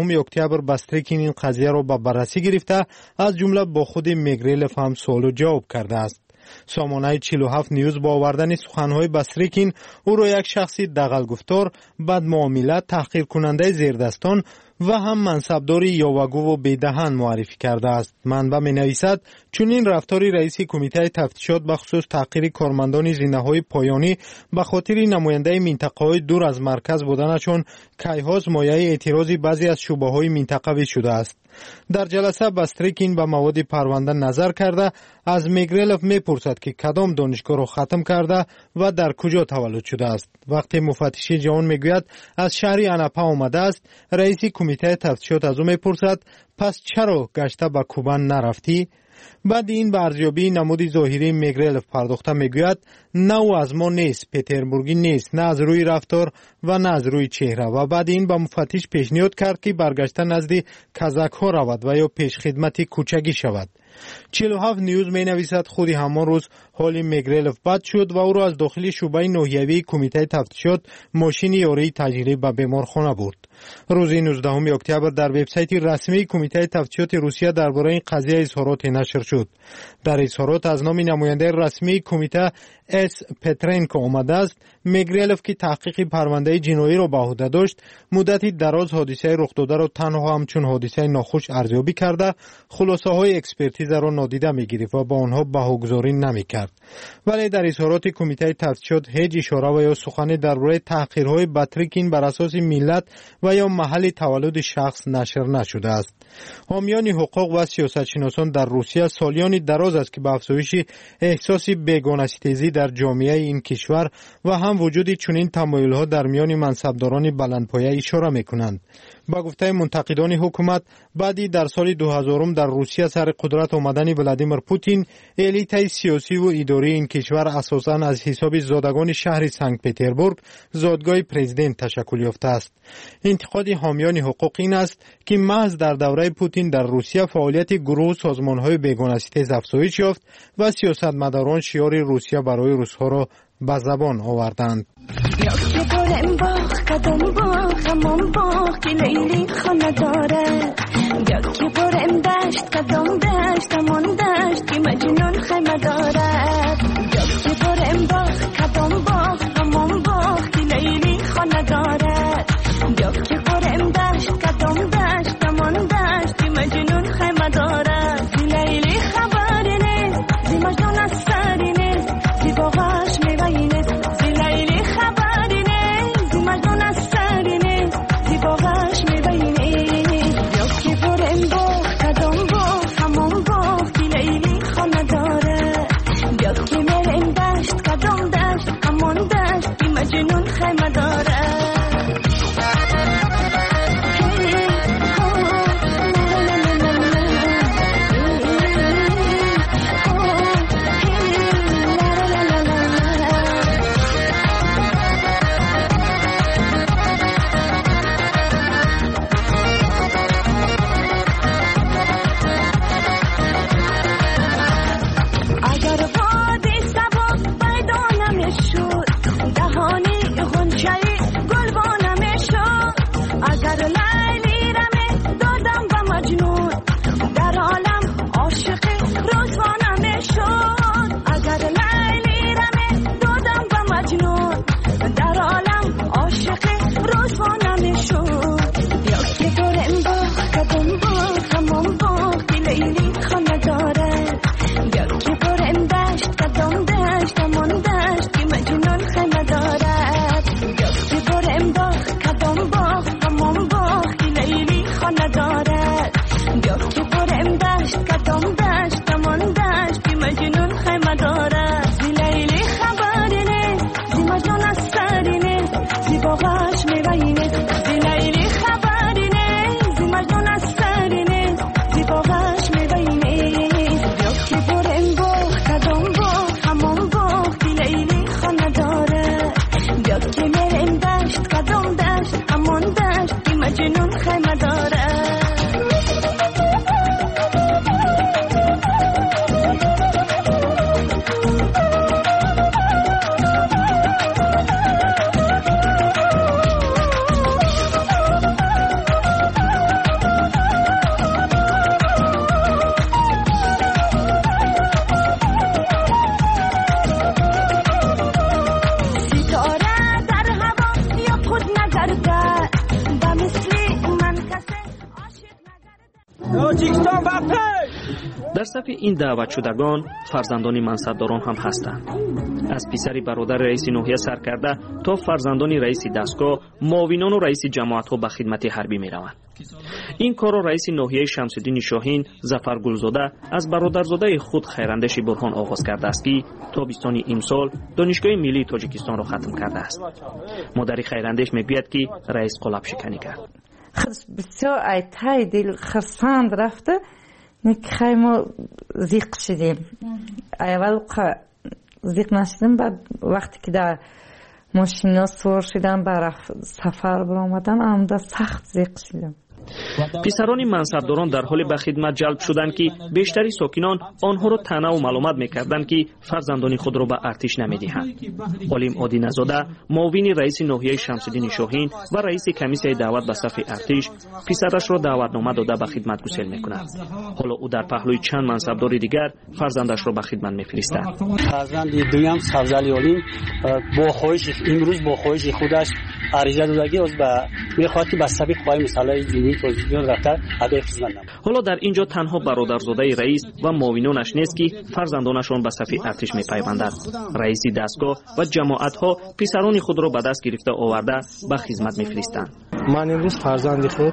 اکتبر باستریکین این قضیه را به بررسی گرفته از جمله با خود میگریلف هم سوال و جواب کرده است. سامانه 47 نیوز با آوردن سخنهای باستریکین او را یک شخصی دغل‌گفتار، بدمعامله، تحقیر کننده زیردستان و هم منصبداری یاوه‌گو و بیدهن معرفی کرده است. منبع می‌نویسد چنین رفتاری رئیس کمیته تفتیشات به خصوص تحقیر کارمندان زینه‌های پایانی به خاطر نماینده منطقه‌های دور از مرکز بودنشان کیهاز مایه اعتراض بعضی از شعبه‌های منطقوی شده است. در جلسه باستریکین به مواد پرونده نظر کرده از میگریلف میپرسد که کدام دانشگاه را ختم کرده و در کجا تولد شده است. وقتی مفتشی جوان میگوید از شهر اناپا آمده است، رئیس کمیته تفتیشات از او میپرسد پس چرا گشته به کوبا نرفتی؟ بعد این به ارزیابی نمود ظاهری میگریلف پرداخته میگوید نه او از ما نیست، پتربورگی نیست، نه از روی رفتار و نه از روی چهره. و بعد این به مفتش پیشنهاد کرد که برگشته نزد کازاک ها رود و یا پیش خدمت کوچگی شود. 47 نیوز می نویسد خودی همان روز حال میگریلف بد شد و او را از داخل شعبه ناحیوی کمیته تفتیشات ماشین یاری تجاری به بیمارخانه برد. روز 19 اکتبر در وبسایت رسمی کمیته تفتیشات روسیه درباره این قضیه اظهارات نشر شد. در اظهارات از نام نماینده رسمی کمیته اس پترنکو آمده است میگریلف که تحقیق پرونده جنایی را به عهده داشت مدت دراز حادثه رخ داده را تنها همچون حادثه ناخوش ارزیابی کرده خلاصه های اکسپرتیز را نادیده میگرفت و با آنها بهاگذاری نمیکرد. ولی در اظهارات کمیته تفتیشات هیچ اشاره و یا سخنی درباره تحقیرهای باستریکین بر اساس ملت و یا محل تولد شخص نشر نشده است. حامیان حقوق و سیاستشناسان در روسیه سالیانی دراز است که به افزایش احساس بیگانه‌ستیزی در جامعه این کشور و هم وجود چنین تمایل‌ها در میان منصبداران بلندپایه اشاره می‌کنند. با گفته منتقدان حکومت بعدی در سال 2000 در روسیه سر قدرت آمدن ولادیمیر پوتین الیت سیاسی و اداری این کشور اساساً از حساب زادگان شهر سنت پتربورگ زادگاه پرزیدنت تشکل یافته است. انتقاد حامیان حقوق این است که محض در دوره پوتین در روسیه فعالیت گروه سازمان‌های بیگانه‌ستیز افزایش یافت و سیاستمداران شعار روسیه برای روس‌ها را به زبان آوردند. در صف این دعوت شدگان فرزندان منصبداران هم هستند. از پسر برادر رئیس ناحیه سرکرده تا فرزندان رئیس دستگاه، معاونان و رئیس جماعت‌ها به خدمت حربی می‌روند. این کار را رئیس ناحیه شمس‌الدین شاهین ظفر گلزاده از برادرزاده خود خیراندش برهان آغاز کرده است که تابستان امسال دانشگاه ملی تاجیکستان را ختم کرده است. مادر خیراندش میگوید که رئیس قلاب شکنی کرد. بسیار ایتای دل خرسند رفته خیلی ما زیق شدیم. اول زیق نشدیم، بعد وقتی که در ماشینا سوار شدم برای سفر برآمدم عمدا سخت زیق شدم. پسران منصبداران در حال به خدمت جلب شدند که بیشتری ساکنان آنها را طعنه و ملامت می‌کردند که فرزندان خود را به ارتش نمی‌دهند. علیم عادی نزاده، معاون رئیس ناحیه شمس‌الدین شاهین و رئیس کمیسیون دعوت به صف ارتش، پسرش را دعوتنامه داده به خدمت گسیل می‌کند. حالا او در پهلوی چند منصبدار دیگر فرزندش را به خدمت می‌فرستد. فرزند دویم سبزعلی علیم با خواهش امروز با خواهش خودش عریضه دادگی از به می‌خواهد که به صف قوای مسلح جمهوری تاجیکستان رفته ادای خدمت نماید. حالا در اینجا تنها برادرزاده رئیس و معاونانش نیست که فرزندانشان به صف ارتش می‌پیوندند. رئیس دستگاه و جماعت‌ها پسران خود را به دست گرفته آورده به خدمت می‌فرستند. من امروز فرزند خود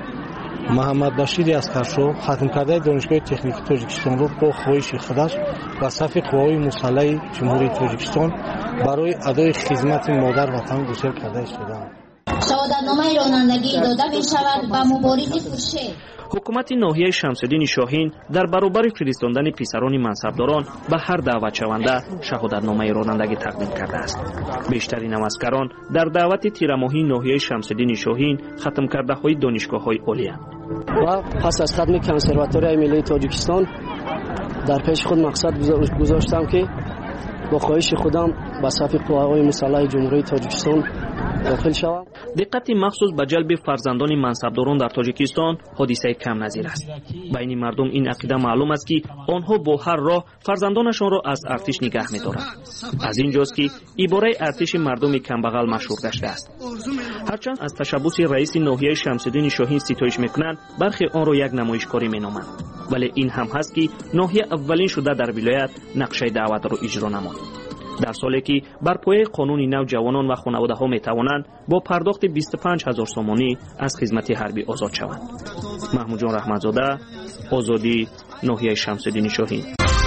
محمد بشیر اسکرشو ختم کرده دانشگاه تکنیکی تاجیکستان را با خواهش خودش به صف قوای مسلح جمهوری تاجیکستان برای ادای خدمت مادر وطن گسیل کرده شدم. شهادتنامه رانندگی داده می‌شود و مبارزی پرشه. حکومت ناحیه شمس‌الدین شاهین در برابر فرستاندن پسران منصبداران به هر دعوت شونده شهادتنامه رانندگی تقدیم کرده است. بیشترین نوسکران در دعوت تیرماهی ناحیه شمس‌الدین شاهین ختم کرده های دانشگاه‌های عالی و پس از ختم کنسرواتوری ملی تاجیکستان در پیش خود مقصد گذاشتم که با خواهش خودم به صف قوای مسلح جمهوری تاجیکستان داخل شوم. دقت مخصوص به جلب فرزندان منصبداران در تاجیکستان حادثه کم نظیر است. بین مردم این عقیده معلوم است که آنها با هر راه فرزندانشان را از ارتش نگه می‌دارند. از اینجاست که عباره ارتش مردم کمبغل مشهور گشته است. هرچند از تشبث رئیس ناحیه شمس‌الدین شاهین ستایش می‌کنند، برخی آن را یک نمایشکاری می‌نامند. ولی این هم هست که ناحیه اولین شده در ولایت نقشه دعوت را اجرا نمود. در سالی که بر پایه قانون نو جوانان و خانواده‌ها می‌توانند با پرداخت 25000 سومانی از خدمت حربی آزاد شوند. محمود جان رحمتزاده، آزادی، ناحیه شمس‌الدین شاهین.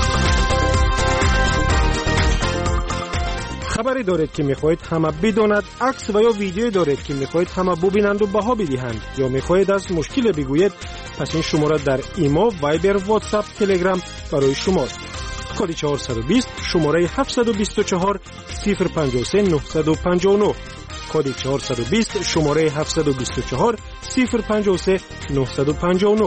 خبری دارید که می‌خواهید همه بداند، عکس و یا ویدیو دارید که می‌خواهید همه ببینند و بها بدهند، یا می‌خواهید از مشکل بگویید، پس این شماره در ایما، وایبر، واتساپ، تلگرام برای شماست. کد 420 شماره 724 053 959. کد 420 شماره 724 053 959.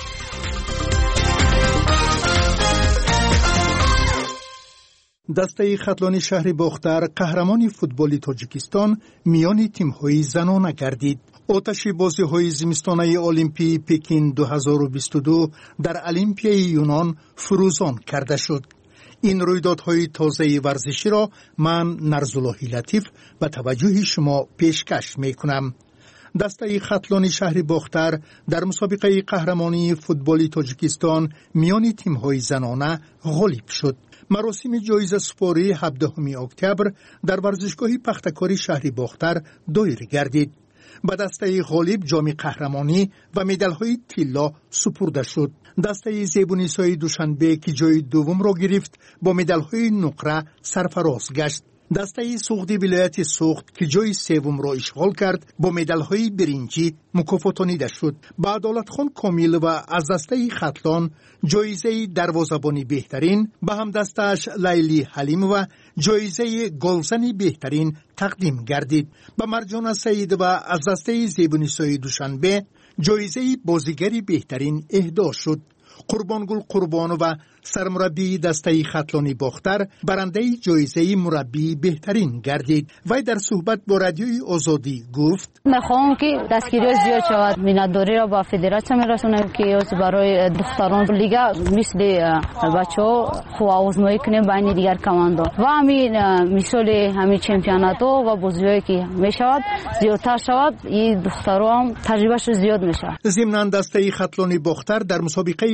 دسته خطلان شهر باختر قهرمان فوتبال تاجیکستان میان تیم‌های زنانه گردید. آتش بازی‌های زمستانه المپی پکین 2022 در المپیای یونان فروزان کرده شد. این رویدادهای تازه ورزشی را من نرزاللهی لطیف به توجه شما پیشکش می‌کنم. دسته خطلان شهر باختر در مسابقه قهرمانی فوتبال تاجیکستان میان تیم‌های زنانه غالب شد. مراسم جایزه سپاری 17 اکتبر در ورزشگاه پختکاری شهر باختر دایر گردید. به دسته غالب جام قهرمانی و مدال‌های طلا سپرده شد. دسته زیبونیسای دوشنبه که جای دوم را گرفت با مدال‌های نقره سرفراز گشت. دسته سوختی ولایت سوخت که جای سوم را اشغال کرد با مدال‌های برنجی مکافاتانیده شد. به عدالتخان کامل و از دسته خطلان جایزه دروازه‌بانی بهترین، به هم دستش لیلی حلیم و جایزه گلزن بهترین تقدیم گردید. به مرجان سعید و از دسته زیبونیسای دوشنبه جایزه بازیگری بهترین اهدا شد. قربانگل قربان و سرمربی دسته خطلانی باختر برنده جایزه مربی بهترین گردید. وی در صحبت با رادیوی آزادی گفت: میخوام که دستگیری زیاد شود. مینتداری را با فدراسیون میرسونم که برای دختران لیگا مثل بچه‌ها خوب آزمایی کنیم بین دیگر کماندو و همین مثال همین چمپیونات و بازیایی که میشود زیادتر شود. این دخترها هم تجربهش زیاد میشه. ضمن دسته خطلانی باختر در مسابقه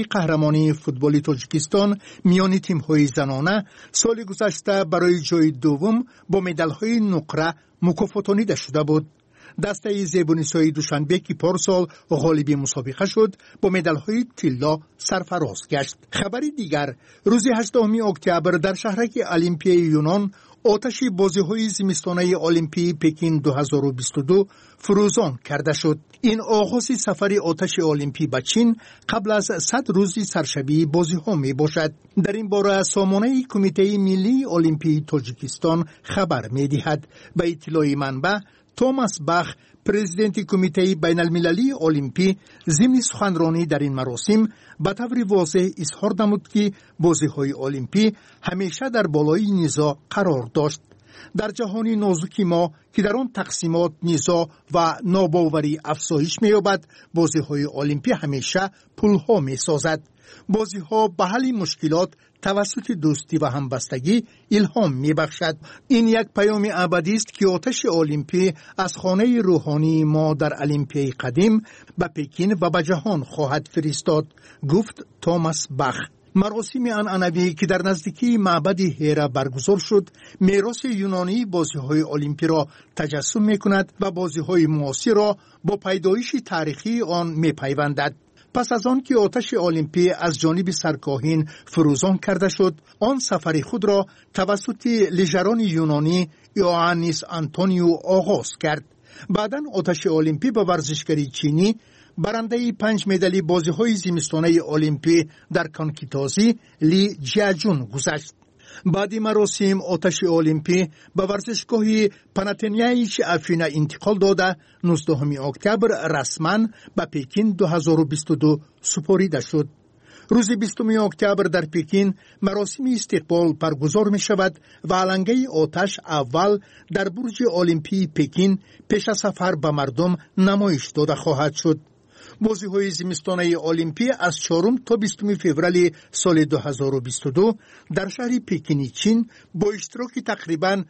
قهرمانی فوتبال تاجیکستان میان تیم‌های زنانه سال گذشته برای جای دوم با مدال‌های نقره مکافاتانیده شده بود. دسته زیبونیسای دوشنبه که پارسال غالب مسابقه شد با مدال‌های طلا سرفراز گشت. خبری دیگر، روز 18 اکتبر در شهرک المپیای یونان آتش بازی‌های زمستانه المپی پکین 2022 فروزان کرده شد. این آغاز سفر آتش المپی به چین قبل از 100 روز سرشبی بازی‌ها میباشد. در این باره سامانه کمیته ملی المپی تاجیکستان خبر می‌دهد. به اطلاع منبع توماس باخ، پرزیدنت کمیته بین المللی المپی، ضمن سخنرانی در این مراسم به طور واضح اظهار نمود که بازی‌های المپی همیشه در بالای نزاع قرار داشت. در جهانی نازک ما که در آن تقسیمات، نزاع و ناباوری افزایش می‌یابد، بازی‌های المپی همیشه پل‌ها می‌سازد. بازی‌ها به حل مشکلات توسط دوستی و همبستگی الهام می‌بخشد. این یک پیام ابدی است که آتش المپی از خانه روحانی ما در المپیای قدیم به پکین و به جهان خواهد فرستاد، گفت توماس باخ. مراسم عنعنوی که در نزدیکی معبد هیرا برگزار شد، میراث یونانی بازی‌های المپی را تجسم می‌کند و بازی‌های معاصر را با پیدایش تاریخی آن می‌پیوندد. پس از آن که آتش المپی از جانب سرکاهین فروزان کرده شد، آن سفر خود را توسط لیژران یونانی یوانیس آنتونیو آغاز کرد. بعداً آتش المپی به ورزشکاری چینی برنده 5 مدال بازی‌های زمستانه المپی در کانکیتازی لی جیاجون گذشت. بعد مراسم آتش المپی به ورزشگاه پاناتنایش افینا انتقال داده 19 اکتبر رسما به پکین 2022 سپرده شد. روز 20 اکتبر در پکین مراسم استقبال برگزار می شود و علنگه آتش اول در برج المپی پکین پیش از سفر به مردم نمایش داده خواهد شد. بازی‌های زمستانه المپی از 4 تا 20 فوریه سال 2022 در شهر پکین چین با اشتراک تقریباً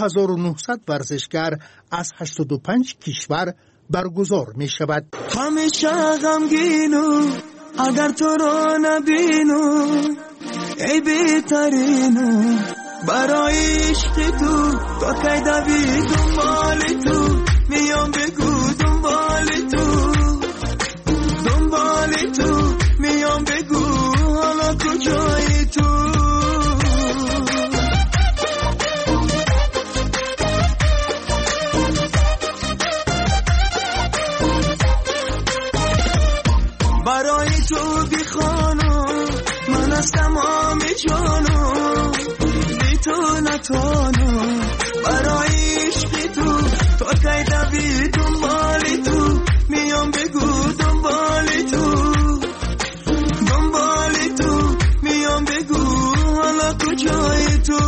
2900 ورزشکار از 85 کشور برگزار می شود. همیشه غمگینم اگر تو رو نبینم، ای بهترینم برای عشق تو کی دوید دنبال تو، میام بگو دنبال تو، دنبال تو میام بگو حالا کجایی تو. برای تو بیخانم من از تمام جانم، بی تو نتانم برای عشق تو کی دوید دنبال تو، میام بگو دنبال تو، دنبال تو میام بگو حالا کجایی تو.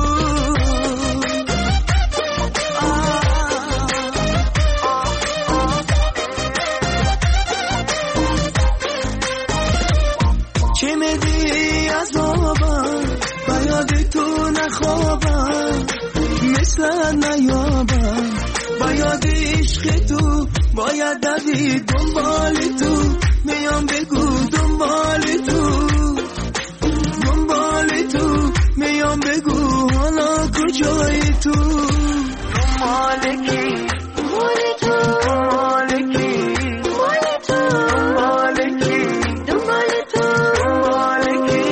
چه میدی عذابم و یاد تو نخوابم، مثل نیابم و یاد عشق تو، باید دوید دنبال تو، میام بگو دنبال تو، دنبال تو میام بگو حالا کجایی تو. دنبال کی؟ دنبال تو، دنبال کی؟ دنبال تو، دنبال کی؟ دنبال تو، دنبال کی؟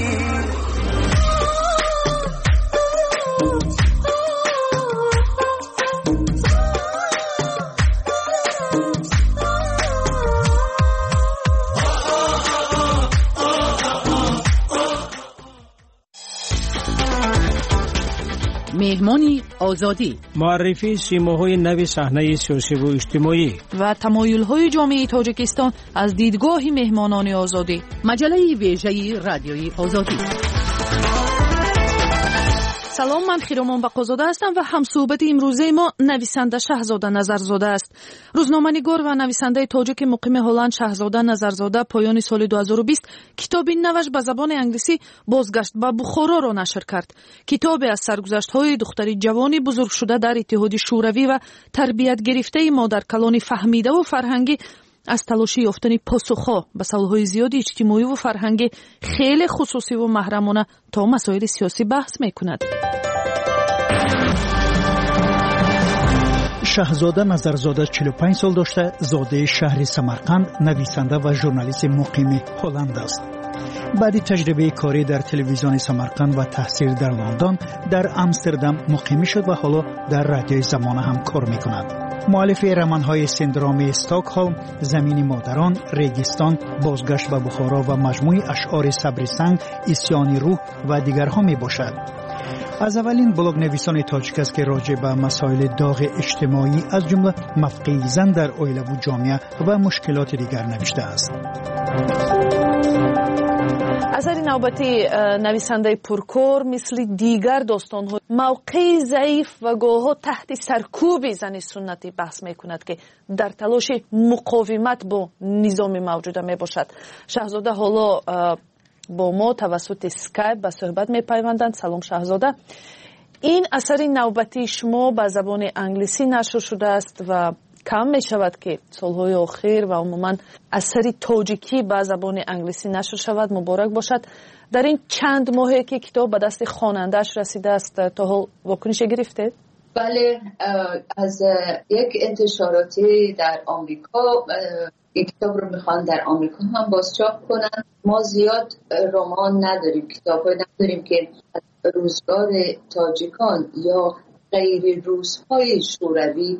مهمانی آزادی، معرفی سیماهای نو صحنه سیاسی و اجتماعی و تمایل‌های جامعه تاجیکستان از دیدگاه مهمانان آزادی. مجله ویژه رادیوی آزادی. سلام، من خیرامان بقازاده هستم و همصحبت امروزه ما نویسنده شهزاده نظرزاده است. روزنامه‌نگار و نویسنده تاجیک مقیم هلند شهزاده نظرزاده پایان سال 2020 کتابی نوش به زبان انگلیسی بازگشت به بخارا را نشر کرد. کتابی از سرگذشت‌های دختری جوانی بزرگ شده در اتحاد شوروی و تربیت گرفته مادر کلان فهمیده و فرهنگی از تلاش یافتن پاسخ‌ها به سوال‌های زیاد اجتماعی و فرهنگی خیلی خصوصی و محرمانه تا مسائل سیاسی بحث می‌کند. شهزاده نظرزاده 45 سال داشته، زاده شهر سمرقند، نویسنده و ژورنالیست مقیم هلند است. بعد تجربه کاری در تلویزیون سمرقند و تحصیل در لندن، در آمستردام مقیم شد و حالا در رادیوی زمانه هم کار می‌کند. مؤلف رمان‌های سندروم استکهلم، زمین مادران، ریگستان، بازگشت به بخارا و مجموعه اشعار صبر سنگ، اسیان روح و دیگرها میباشد. از اولین بلاگ نویسان تاجیک است که راجع به مسائل داغ اجتماعی از جمله موقع زن در عائله و جامعه و مشکلات دیگر نوشته است. اثر نوبتی نویسنده پرکار مثل دیگر داستان‌ها موقع ضعیف و گاه‌ها تحت سرکوب زن سنتی بحث می‌کند که در تلاش مقاومت با نظام موجود میباشد. شهزاده حالا با ما توسط اسکایپ به صحبت می‌پیوندند. سلام شهزاده. این اثر نوبتی شما به زبان انگلیسی نشر شده است و کم می شود که سالهای آخر و عموما اثری تاجیکی به زبان انگلیسی نشر شود. مبارک باشد. در این چند ماهی که کتاب به دست خواننده‌اش رسیده است تا حال واکنش گرفته؟ بله، از یک انتشاراتی در آمریکا این کتاب رو میخوان در آمریکا هم بازچاپ کنن. ما زیاد رمان نداریم، کتاب‌های نداریم که روزگار تاجیکان یا غیر روس‌های شوروی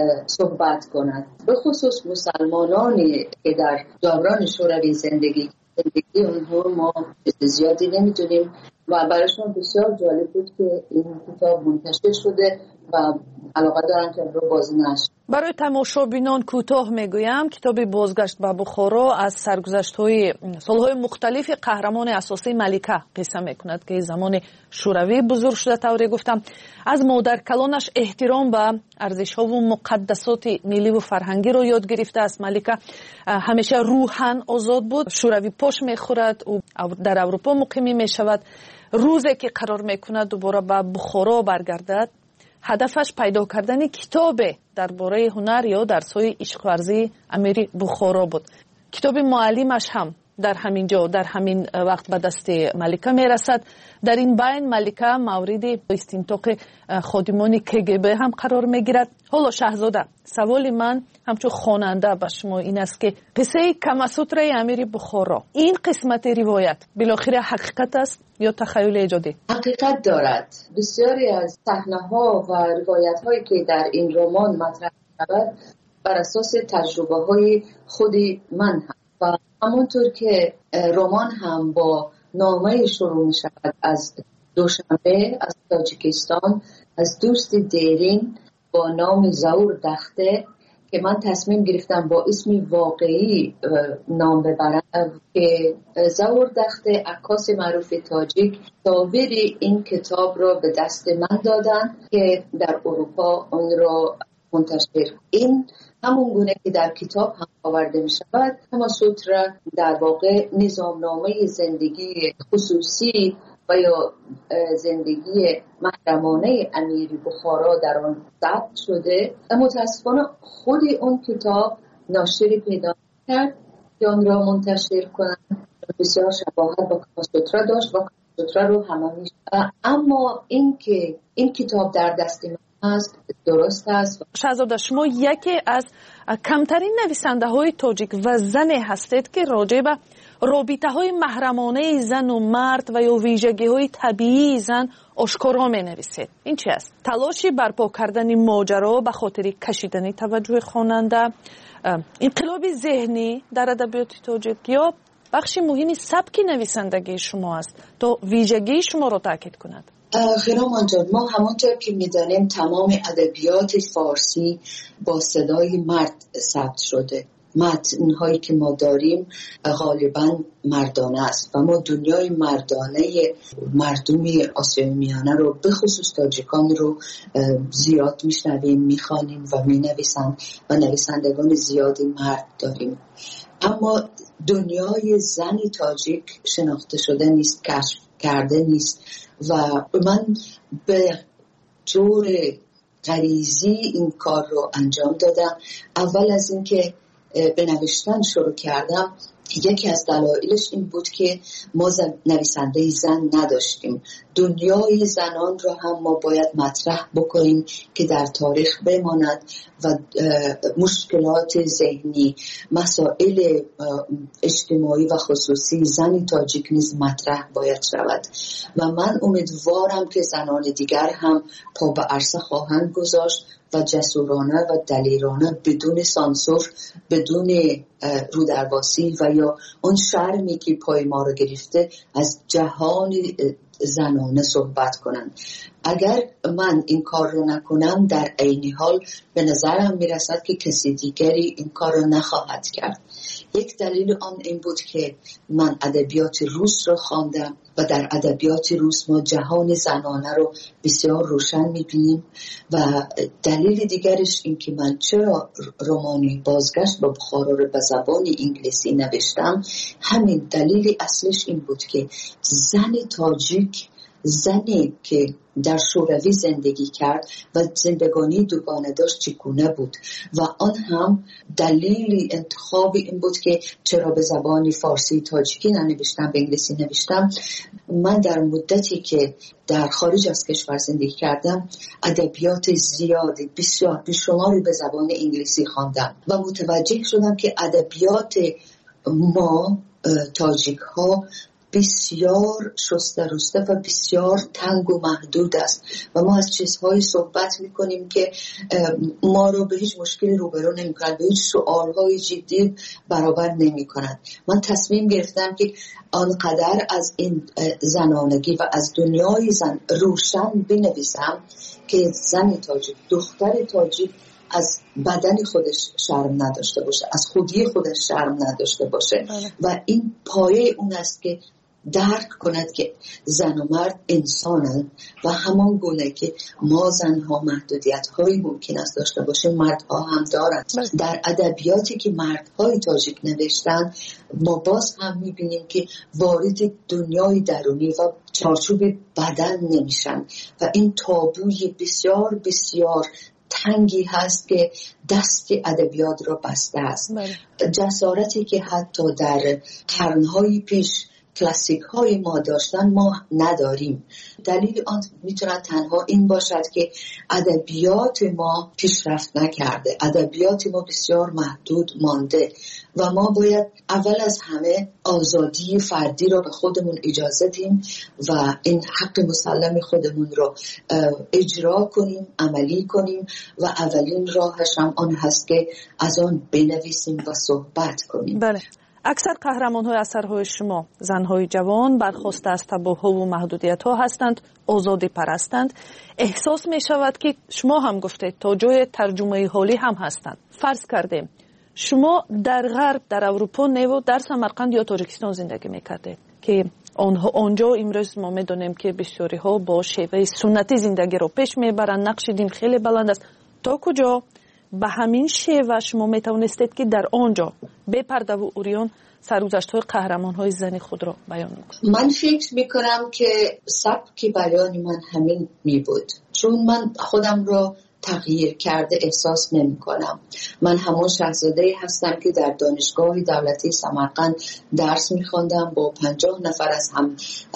صحبت کنند. به خصوص مسلمانانی که در دوران شوروی زندگی اونها ما زیادی نمیدونیم و برایشون بسیار جالب بود که این کتاب منتشر شده و علاقه دارن که رو بازی نشر. برای تماشابینان کوتاه میگویم کتاب بازگشت به بخارا از سرگذشت‌های سالهای مختلف قهرمان اساسی ملکه قصه میکند که زمان شوروی بزرگ شده. طوری گفتم از مادر کلانش احترام به ارزش‌ها و مقدسات ملی و فرهنگی رو یاد گرفته است. ملکه همیشه روحاً آزاد بود. شوروی پاش میخورد و در اروپا مقیم میشود. روزی که قرار میکند دوباره به بخارا برگردد، هدفش پیدا کردن کتاب درباره هنر یا درس‌های عشق ورزی امیر بخارا بود. کتاب معلمش هم در همین جا در همین وقت به دست ملکه میرسد. در این بین ملکه مورد استنطاق خادمان KGB هم قرار میگیرد. حالا شاهزاده، سوال من همچون خواننده به شما این است که قصه کماسوترای امیر بخارا، این قسمت روایت بالاخره حقیقت است یا تخیل ایجادی؟ حقیقت دارد. بسیاری از صحنه‌ها و روایت‌هایی که در این رمان مطرح شود بر اساس تجربه‌های خود من هم و همونطور که رمان هم با نامه شروع می شود از دوشنبه از تاجیکستان، از دوست دیرین با نام زور دخته که من تصمیم گرفتم با اسم واقعی نام ببرم که زور دخته عکاس معروف تاجیک تصاویر این کتاب را به دست من دادن که در اروپا اون را منتشر. این همون گونه که در کتاب هم آورده می شود. کماسوترا در واقع نظامنامه زندگی خصوصی و یا زندگی محرمانه امیر بخارا در آن ثبت شده. متاسفانه خود اون کتاب ناشری پیدا کرد که آن را منتشر کنند. بسیار شباهت با کماسوترا داشت و کماسوترا رو همه می شود. اما این کتاب در دست من است، درست است. شهزاده، شما یکی از کمترین نویسنده های تاجیک و زن هستید که راجع به رابطه های محرمانه زن و مرد و یا ویژگی های طبیعی زن آشکارا می نویسید. این چی است؟ تلاشی برپا کردن ماجرا به خاطر کشیدن توجه خواننده، انقلاب ذهنی در ادبیات تاجیک یا بخش مهمی سبک نویسندگی شما است تا ویژگی شما را تاکید کند؟ خیرامان جان، ما همانطور که می‌دانیم تمام ادبیات فارسی با صدای مرد ثبت شده. متن‌هایی که ما داریم غالباً مردانه است و ما دنیای مردانه مردمی آسیای میانه رو به خصوص تاجیکان رو زیاد میشنویم، میخوانیم و مینویسند و نویسندگان زیادی مرد داریم. اما دنیای زنی تاجیک شناخته شده نیست، کشف کرده نیست و من به طور غریزی این کار رو انجام دادم. اول از اینکه به نوشتن شروع کردم، یکی از دلایلش این بود که ما نویسنده زن نداشتیم. دنیای زنان را هم ما باید مطرح بکنیم که در تاریخ بماند و مشکلات ذهنی، مسائل اجتماعی و خصوصی زن تاجیک نیز مطرح باید شود و من امیدوارم که زنان دیگر هم پا به عرصه خواهند گذاشت و جسورانه و دلیرانه بدون سانسور، بدون رودرباسی و یا اون شرمی که پای ما رو گرفته از جهان زنانه صحبت کنند. اگر من این کار رو نکنم در عین حال به نظرم میرسد که کسی دیگری این کار رو نخواهد کرد. یک دلیل آن این بود که من ادبیات روس رو خواندم و در ادبیات روس ما جهان زنانه رو بسیار روشن میبینیم و دلیل دیگرش این که من چرا رمانی بازگشت به بخارا رو به زبان انگلیسی نوشتم، همین دلیل اصلش این بود که زن تاجیک، زنی که در شوروی زندگی کرد و زندگانی دوگانه داشت چگونه بود و آن هم دلیل انتخاب این بود که چرا به زبان فارسی تاجیکی ننوشتم، به انگلیسی نوشتم. من در مدتی که در خارج از کشور زندگی کردم ادبیات زیادی بسیار بیشماری به زبان انگلیسی خواندم و متوجه شدم که ادبیات ما تاجیک ها بسیار شسته رسته و بسیار تنگ و محدود است و ما از چیزهایی صحبت میکنیم که ما رو به هیچ مشکلی روبرو نمیکنند، به هیچ سوالهای جدی برابر نمیکنند. من تصمیم گرفتم که آنقدر از این زنانگی و از دنیای زن روشن بنویسم که زن تاجیک، دختر تاجیک از بدن خودش شرم نداشته باشه، از خودی خودش شرم نداشته باشه و این پایه اون است که درک کند که زن و مرد انسانند و همان گونه که ما زنها محدودیت هایی ممکن است داشته باشه مردها هم دارند. در ادبیاتی که مردهای تاجیک نوشتن ما باز هم میبینیم که وارد دنیای درونی و چارچوب بدن نمیشن و این تابوی بسیار بسیار تنگی هست که دست ادبیات را بسته است. جسارتی که حتی در قرنهای پیش کلاسیک های ما داشتن ما نداریم. دلیل آن میتونه تنها این باشد که ادبیات ما پیشرفت نکرده، ادبیات ما بسیار محدود مانده و ما باید اول از همه آزادی فردی را به خودمون اجازه دیم و این حق مسلم خودمون را اجرا کنیم، عملی کنیم و اولین راهش هم آن هست که از آن بنویسیم و صحبت کنیم. بله. اکثر قهرمان‌های اثرهای شما زن‌های جوان برخواسته از تابوها و محدودیت‌ها هستند، آزادی پرستند. احساس می‌شود که شما هم گفتید تا جای ترجمه حالی هم هستند. فرض کردیم شما در غرب، در اروپا و در سمرقند یا تاجیکستان زندگی می‌کردید که آنجا امروز ما می‌دونیم که بسیاری‌ها با شیوه سنتی زندگی رو پیش می‌برند. نقش دین خیلی بلند است. تا کجا به همین شیوه شما میتوانستید که در آنجا به پرده و اوریان سرگذشت‌های قهرمان‌های زنی خود را بیان کنید؟ من فکر میکنم که سبک بیان من همین می بود، چون من خودم را تغییر کرده احساس نمی کنم. من همون شاهزاده هستم که در دانشگاه دولتی سمرقند درس می خواندم با 50 نفر از هم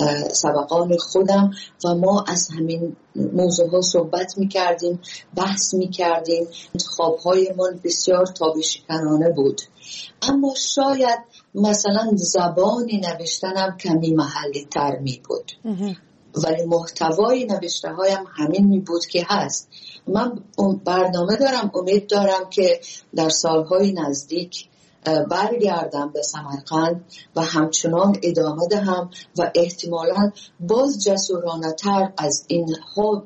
سبقان خودم و ما از همین موضوع ها صحبت می کردیم، بحث می کردیم. انتخاب های من بسیار تابشکنانه بود، اما شاید مثلا زبانی نوشتنم کمی محلی تر می بود ولی محتوای نوشته هایم همین می بود که هست. من برنامه دارم، امید دارم که در سالهای نزدیک برگردم به سمرقند و همچنان ادامه دهم و احتمالاً باز جسورانه تر از این ها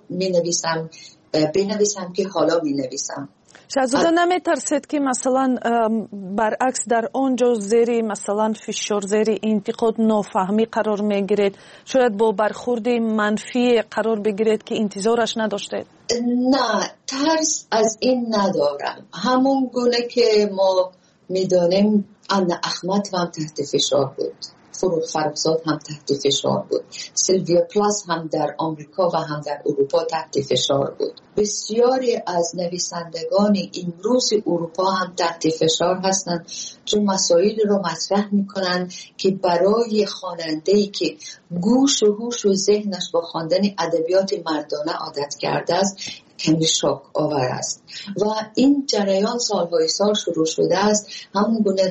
بنویسم که حالا می نویسم. شاهزاده نمیترسید که مثلا برعکس در آنجا زیر مثلا فشار، زیر انتقاد، نافهمی قرار میگیرید، شاید با برخورد منفی قرار بگیرید که انتظارش نداشتید؟ نه، ترس از این ندارم. همون گونه که ما میدانیم ان احمد هم تحت فشار بود فرخزاد هم تحت فشار بود، سیلویا پلاس هم در آمریکا و هم در اروپا تحت فشار بود. بسیاری از نویسندگان امروز اروپا هم تحت فشار هستند چون مسائل رو مطرح میکنن که برای خواننده‌ای که گوش و هوش و ذهنش با خواندن ادبیات مردانه عادت کرده است کمی شاک آور است و این جریان سالهای سال شروع شده است. همون گونه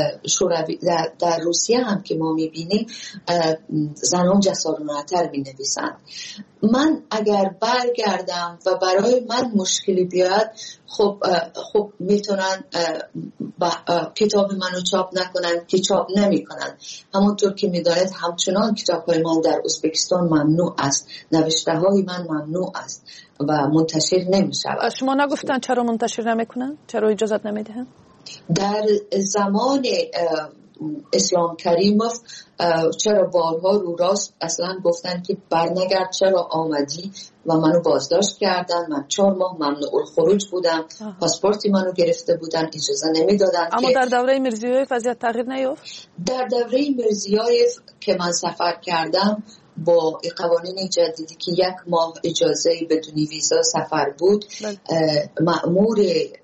در روسیه هم که ما میبینیم زنان جسارانه‌تر مینویسند. من اگر برگردم و برای من مشکلی بیاد خب میتونن کتاب منو چاپ نکنن که چاپ نمیکنن. همونطور که میدانید همچنان کتاب‌های من در ازبکستان ممنوع است، نوشته های من ممنوع است و منتشر نمیشود. شما نگفتن چرا منتشر نمیکنن؟ چرا اجازت نمیدهن؟ در زمان اسلام کریموف چرا بارها رو راست اصلا گفتن که برنگرد، چرا آمدی و منو بازداشت کردن. من 4 ماه ممنوع الخروج بودم، پاسپورتی منو گرفته بودن، اجازه نمیدادن. اما در دوره میرزیویف وضعیت تغییر نیافت؟ در دوره میرزیویف که من سفر کردم با قوانین جدیدی که 1 ماه اجازه بدون ویزا سفر بود، مأمور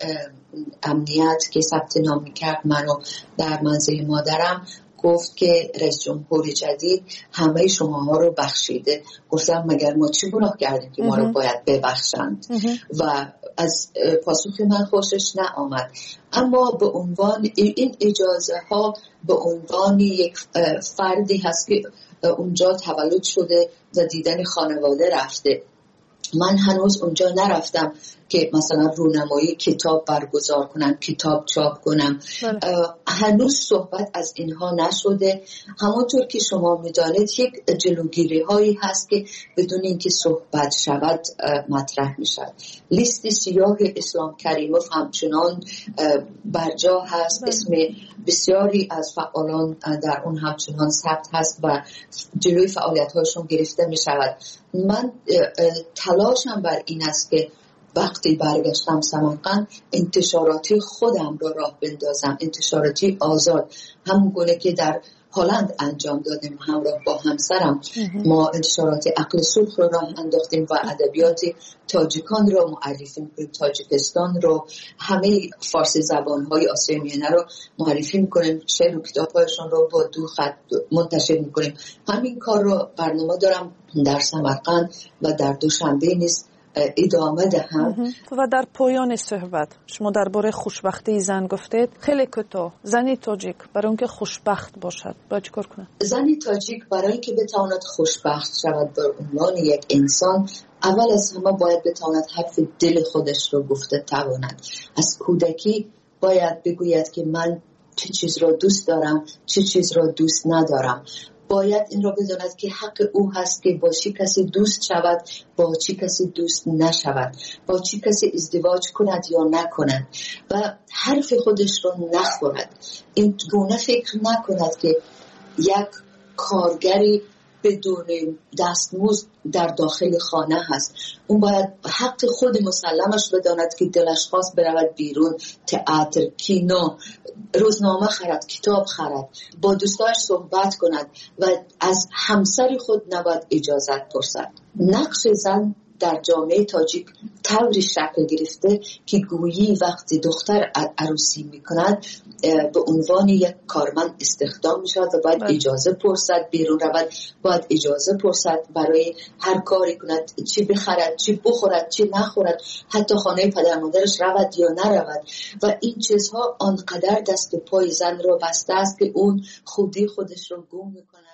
امنیت که ثبت نام میکرد منو در منزل مادرم گفت که رئیس جمهور جدید همه شماها رو بخشیده. گفتم مگر ما چی گناه کردیم که ما رو باید ببخشند؟ و از پاسخ من خوشش نآمد. اما به عنوان این اجازه ها به عنوان یک فردی هست که اونجا تولد شده و دیدن خانواده رفته. من هنوز اونجا نرفتم که مثلا رونمایی کتاب برگزار کنم، کتاب چاپ کنم. هنوز صحبت از اینها نشده. همونطور که شما میدانید یک جلوگیری هایی هست که بدون اینکه صحبت شود مطرح میشد. لیست سیاه اسلام کریموف همچنان برجا هست، اسم بسیاری از فعالان در اون همچنان ثبت هست و جلوی فعالیت هاشون گرفته میشود. من تلاشم بر این است که وقتی برگشتم سمرقند انتشاراتی خودم رو راه بندازم، انتشاراتی آزاد، همون گونه که در هلند انجام دادیم همراه با همسرم. ما انتشارات عقل صلح رو راه انداختیم و ادبیات تاجیکان رو معرفی میکنیم، تاجیکستان رو، همه فارسی زبانهای آسیای میانه رو معرفی میکنیم، شعر و کتابهایشون رو با 2 خط منتشر میکنیم. همین کار رو برنامه دارم در سمرقند و در دوشنبه نیز ادامه دهم. و در پایان صحبت شما درباره خوشبختی زن گفتید. خیلی کوتاه، زنی تاجیک برای اینکه خوشبخت باشد باید چیکار کنه؟ زنی تاجیک برای اینکه بتواند خوشبخت شود به عنوان یک انسان، اول از همه باید بتواند حرف دل خودش رو گفته تواند. از کودکی باید بگوید که من چه چیز را دوست دارم، چه چیز را دوست ندارم. باید این را بداند که حق او هست که با چی کسی دوست شود، با چی کسی دوست نشود، با چی کسی ازدواج کند یا نکند و حرف خودش را نخورد. این گونه فکر نکند که یک کارگری بدون دستمزد در داخل خانه هست. اون باید حق خود مسلمش بداند که دلش خواست برود بیرون، تئاتر، کینو، روزنامه خرد، کتاب خرد، با دوستاش صحبت کند و از همسر خود نباید اجازت پرسد. نقش زن در جامعه تاجیک طوری شکل گرفته که گویی وقتی دختر عروسی میکند به عنوان یک کارمند استخدام میشود و باید اجازه پرسد بیرون رود، باید اجازه پرسد برای هر کاری کند، چی بخرد، چی بخورد، چی نخورد، حتی خانه پدر مادرش رود یا نرود. و این چیزها آنقدر دست و پای زن را بسته است که اون خودی خودش رو گم میکند.